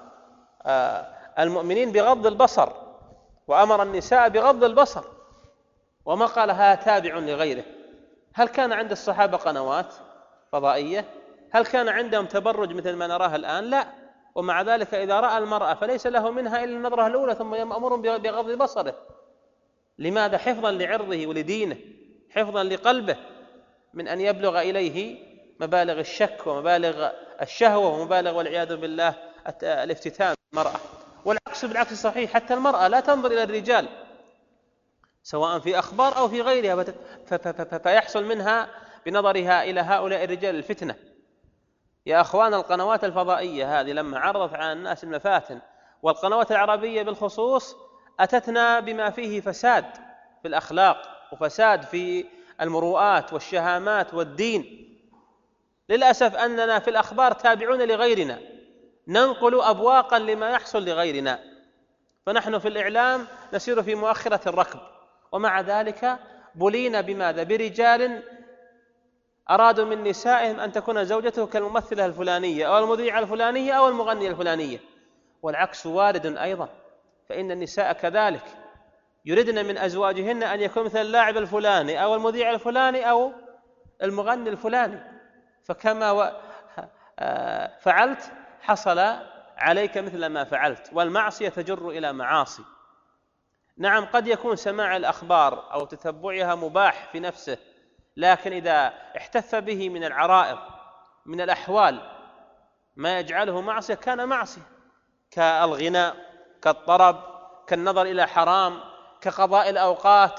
المؤمنين بغض البصر، وأمر النساء بغض البصر، وما قال هذا تابع لغيره. هل كان عند الصحابة قنوات فضائية؟ هل كان عندهم تبرج مثل ما نراه الآن؟ لا. ومع ذلك إذا رأى المرأة فليس له منها إلا النظرة الأولى، ثم يأمر بغض بصره. لماذا؟ حفظا لعرضه ولدينه، حفظا لقلبه من أن يبلغ إليه مبالغ الشك ومبالغ الشهوة ومبالغ والعياذ بالله الافتتان المرأة. والعكس بالعكس صحيح، حتى المرأة لا تنظر إلى الرجال سواء في أخبار أو في غيرها، فيحصل منها بنظرها إلى هؤلاء الرجال الفتنة. يا أخوان، القنوات الفضائية هذه لما عرضت على الناس المفاتن، والقنوات العربية بالخصوص، أتتنا بما فيه فساد في الأخلاق وفساد في المروءات والشهامات والدين. للأسف أننا في الأخبار تابعون لغيرنا، ننقل أبواقا لما يحصل لغيرنا، فنحن في الإعلام نسير في مؤخرة الركب. ومع ذلك بلينا بماذا؟ برجال أرادوا من نسائهم أن تكون زوجته كالممثلة الفلانية أو المذيعة الفلانية أو المغنية الفلانية. والعكس وارد أيضا، فإن النساء كذلك يريدن من أزواجهن أن يكون مثل اللاعب الفلاني أو المذيع الفلاني أو المغني الفلاني. فكما فعلت حصل عليك مثل ما فعلت، والمعصية تجر إلى معاصي. نعم، قد يكون سماع الأخبار أو تتبعها مباح في نفسه، لكن إذا احتف به من العرائض من الأحوال ما يجعله معصية كان معصية، كالغناء، كالطرب، كالنظر إلى حرام، كقضاء الأوقات.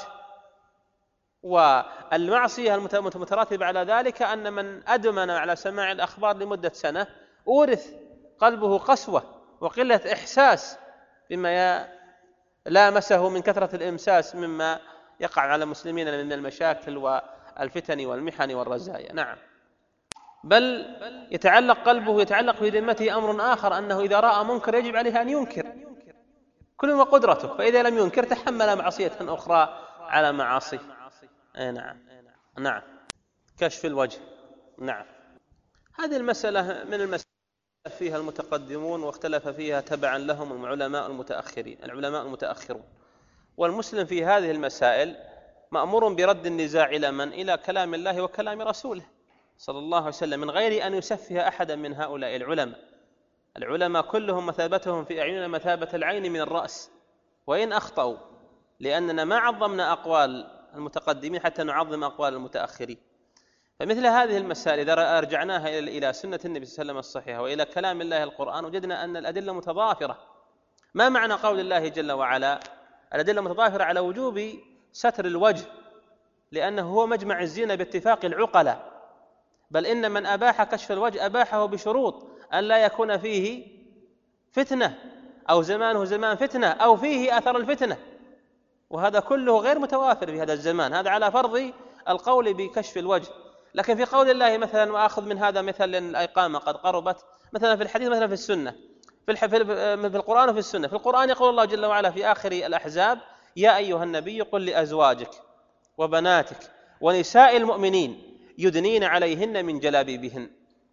والمعصية المترتبة على ذلك أن من أدمن على سماع الأخبار لمدة سنة أورث قلبه قسوة وقلة إحساس بما لامسه من كثرة الإمساس مما يقع على المسلمين من المشاكل والفتن والمحن والرزايا. نعم، بل يتعلق قلبه يتعلق في ذمته أمر آخر، أنه إذا رأى منكر يجب عليه أن ينكر كل ما قدرته، فإذا لم ينكر تحمل معصية أخرى على معاصي. نعم نعم كشف الوجه. نعم، هذه المسألة من المسألة فيها المتقدمون واختلف فيها تبعا لهم العلماء المتأخرين العلماء المتأخرون والمسلم في هذه المسائل مأمور برد النزاع إلى من؟ إلى كلام الله وكلام رسوله صلى الله عليه وسلم، من غير أن يسفه أحدا من هؤلاء العلماء. العلماء كلهم مثابتهم في أعيننا مثابة العين من الرأس، وإن أخطأوا، لأننا ما عظمنا أقوال المتقدمين حتى نعظم أقوال المتأخرين. فمثل هذه المسائل إذا أرجعناها إلى سنة النبي صلى الله عليه وسلم الصحيحة وإلى كلام الله القرآن، وجدنا أن الأدلة متضافرة. ما معنى قول الله جل وعلا الأدلة متضافرة على وجوب ستر الوجه؟ لأنه هو مجمع الزينة باتفاق العقلاء، بل إن من أباح كشف الوجه أباحه بشروط أن لا يكون فيه فتنة أو زمانه زمان فتنة أو فيه أثر الفتنة، وهذا كله غير متوافر في هذا الزمان. هذا على فرض القول بكشف الوجه. لكن في قول الله مثلا، وأخذ من هذا مثل لأن الإقامة قد قربت، مثلا في الحديث، مثلا في السنة، في, الح... في القرآن وفي السنة. في القرآن يقول الله جل وعلا في آخر الأحزاب: يا أيها النبي قل لأزواجك وبناتك ونساء المؤمنين يدنين عليهن من جلابيبهن.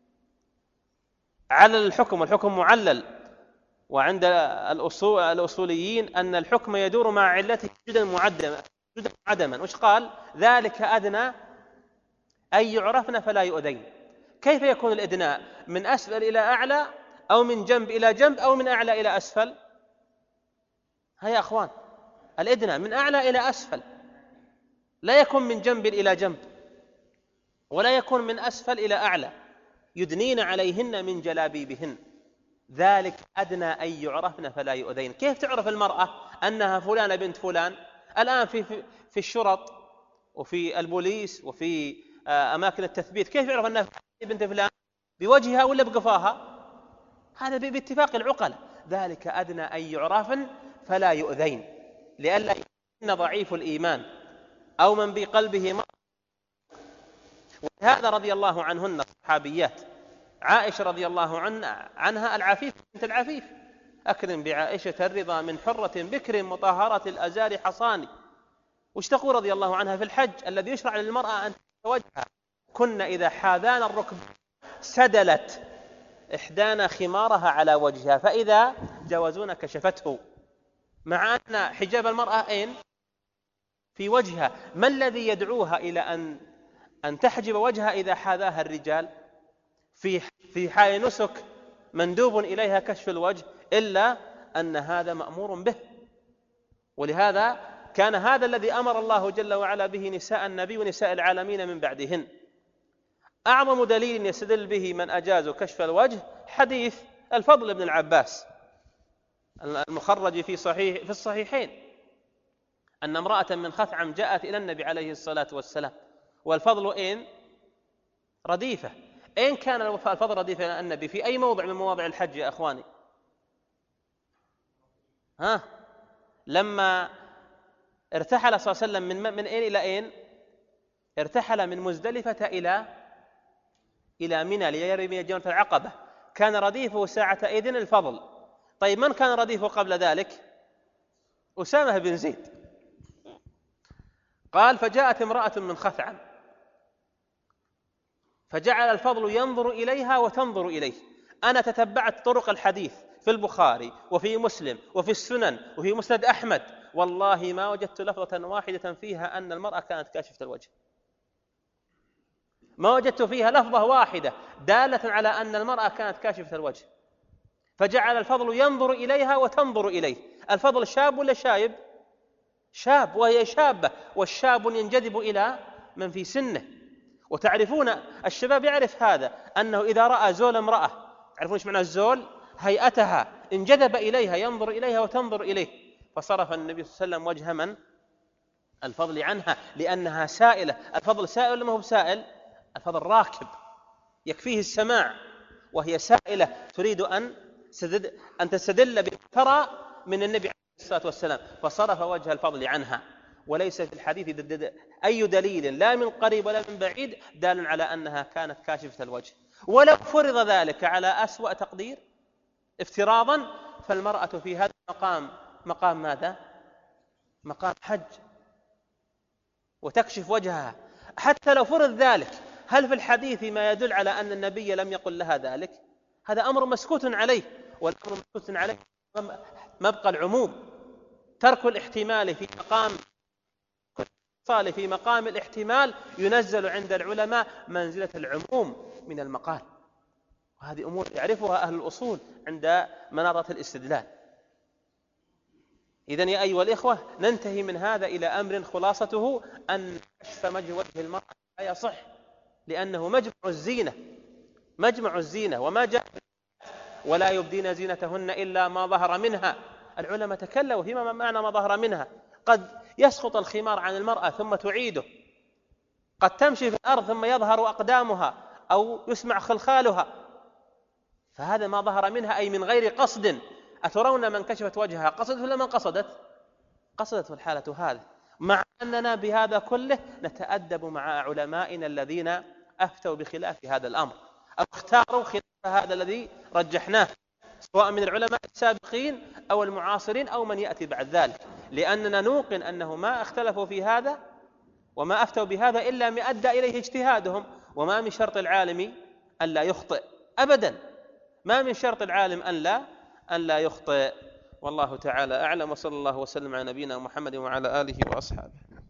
علل الحكم، والحكم معلل، وعند الأصول الأصوليين أن الحكم يدور مع علته جدا معدمة. عدما. وش قال؟ ذلك أدنى أن يعرفن فلا يؤذين. كيف يكون الإدناء؟ من أسفل إلى أعلى، أو من جنب إلى جنب، أو من أعلى إلى أسفل؟ هيا أخوان، الإدناء من أعلى إلى أسفل، لا يكون من جنب إلى جنب، ولا يكون من أسفل إلى أعلى. يدنين عليهن من جلابيبهن ذلك أدنى أن يعرفن فلا يؤذين. كيف تعرف المرأة أنها فلانة بنت فلان؟ الآن في في الشرط وفي البوليس وفي أماكن التثبيت، كيف يعرف أنها بنت فلان؟ بوجهها ولا بقفاها؟ هذا باتفاق العقلاء. ذلك أدنى أن يعرفن فلا يؤذين، لئلا يكون ضعيف الإيمان أو من بقلبه مرض. وهذا رضي الله عنهن الصحابيات. عائشة رضي الله عنها العفيف بنت العفيف، أكرم بعائشة الرضا من حرة بكر مطهرة الأزار حصاني. وش تقول رضي الله عنها في الحج الذي يشرع للمرأة أن تتوجه؟ كنا إذا حاذان الركب سدلت إحدانا خمارها على وجهها، فإذا جاوزون كشفته. مع أن حجاب المرأة أين؟ في وجهها. ما الذي يدعوها إلى أن أن تحجب وجهها إذا حاذاها الرجال؟ في في حال نسك مندوب إليها كشف الوجه، إلا أن هذا مأمور به. ولهذا كان هذا الذي أمر الله جل وعلا به نساء النبي ونساء العالمين من بعدهن. أعظم دليل يستدل به من أجاز كشف الوجه حديث الفضل بن العباس المخرج في صحيح في الصحيحين، أن امرأة من خثعم جاءت إلى النبي عليه الصلاة والسلام، والفضل إن رديفة. أين كان الفضل رديفة إلى النبي؟ في أي موضع من مواضع الحج يا أخواني؟ ها؟ لما ارتحل صلى الله عليه وسلم من من أين إلى أين؟ ارتحل من مزدلفة إلى إلى منى ليرمي جمرة العقبة. كان رديفه ساعة إذن الفضل. طيب من كان رديفه قبل ذلك؟ أسامة بن زيد. قال فجاءت امرأة من خثعم فجعل الفضل ينظر إليها وتنظر إليه. أنا تتبعت طرق الحديث في البخاري وفي مسلم وفي السنن وفي مسند أحمد، والله ما وجدت لفظة واحدة فيها أن المرأة كانت كاشفة الوجه. ما وجدت فيها لفظة واحدة دالة على أن المرأة كانت كاشفة الوجه. فجعل الفضل ينظر إليها وتنظر إليه. الفضل شاب ولا شايب؟ شاب، وهي شابة، والشاب ينجذب إلى من في سنه. وتعرفون الشباب يعرف هذا، أنه إذا رأى زول امرأة، تعرفون ايش معنى الزول؟ هيئتها، انجذب إليها، ينظر إليها وتنظر إليه. فصرف النبي صلى الله عليه وسلم وجه من؟ الفضل عنها، لأنها سائلة. الفضل سائل ولا ما هو سائل؟ الفضل راكب يكفيه السماع، وهي سائلة تريد أن أن تستدل بترى من النبي عليه الصلاة والسلام، فصرف وجه الفضل عنها. وليس في الحديث أي دليل لا من قريب ولا من بعيد دال على أنها كانت كاشفة الوجه. ولو فرض ذلك على أسوأ تقدير افتراضا، فالمرأة في هذا المقام مقام ماذا؟ مقام حج، وتكشف وجهها. حتى لو فرض ذلك، هل في الحديث ما يدل على أن النبي لم يقل لها ذلك؟ هذا أمر مسكوت عليه، والأمر مسكوت عليه مبقى العموم. ترك الاحتمال في مقام في مقام الاحتمال ينزل عند العلماء منزلة العموم من المقال. وهذه أمور يعرفها أهل الأصول عند مناظرة الاستدلال. إذن يا أيها الإخوة، ننتهي من هذا إلى أمر خلاصته أن كشف وجه المرأة لا يصح، لأنه مجمع الزينة، مجمع الزينة. وما جاء ولا يبدين زينتهن إلا ما ظهر منها. العلماء تكلموا فيما معنى ما ظهر منها. قد يسقط الخمار عن المرأة ثم تعيده، قد تمشي في الأرض ثم يظهر أقدامها أو يسمع خلخالها، فهذا ما ظهر منها أي من غير قصد. أترون من كشفت وجهها قصدت ولا من قصدت؟ قصدت في الحالة هذه. مع أننا بهذا كله نتأدب مع علمائنا الذين أفتوا بخلاف هذا الأمر أو اختاروا خلاف هذا الذي رجحناه، سواء من العلماء السابقين أو المعاصرين أو من يأتي بعد ذلك، لأننا نوقن أنه ما اختلفوا في هذا وما أفتوا بهذا إلا ما أدى إليه اجتهادهم. وما من شرط العالم أن لا يخطئ أبدا، ما من شرط العالم أن لا أن لا يخطئ. والله تعالى أعلم، وصلى الله وسلم على نبينا محمد وعلى آله وأصحابه.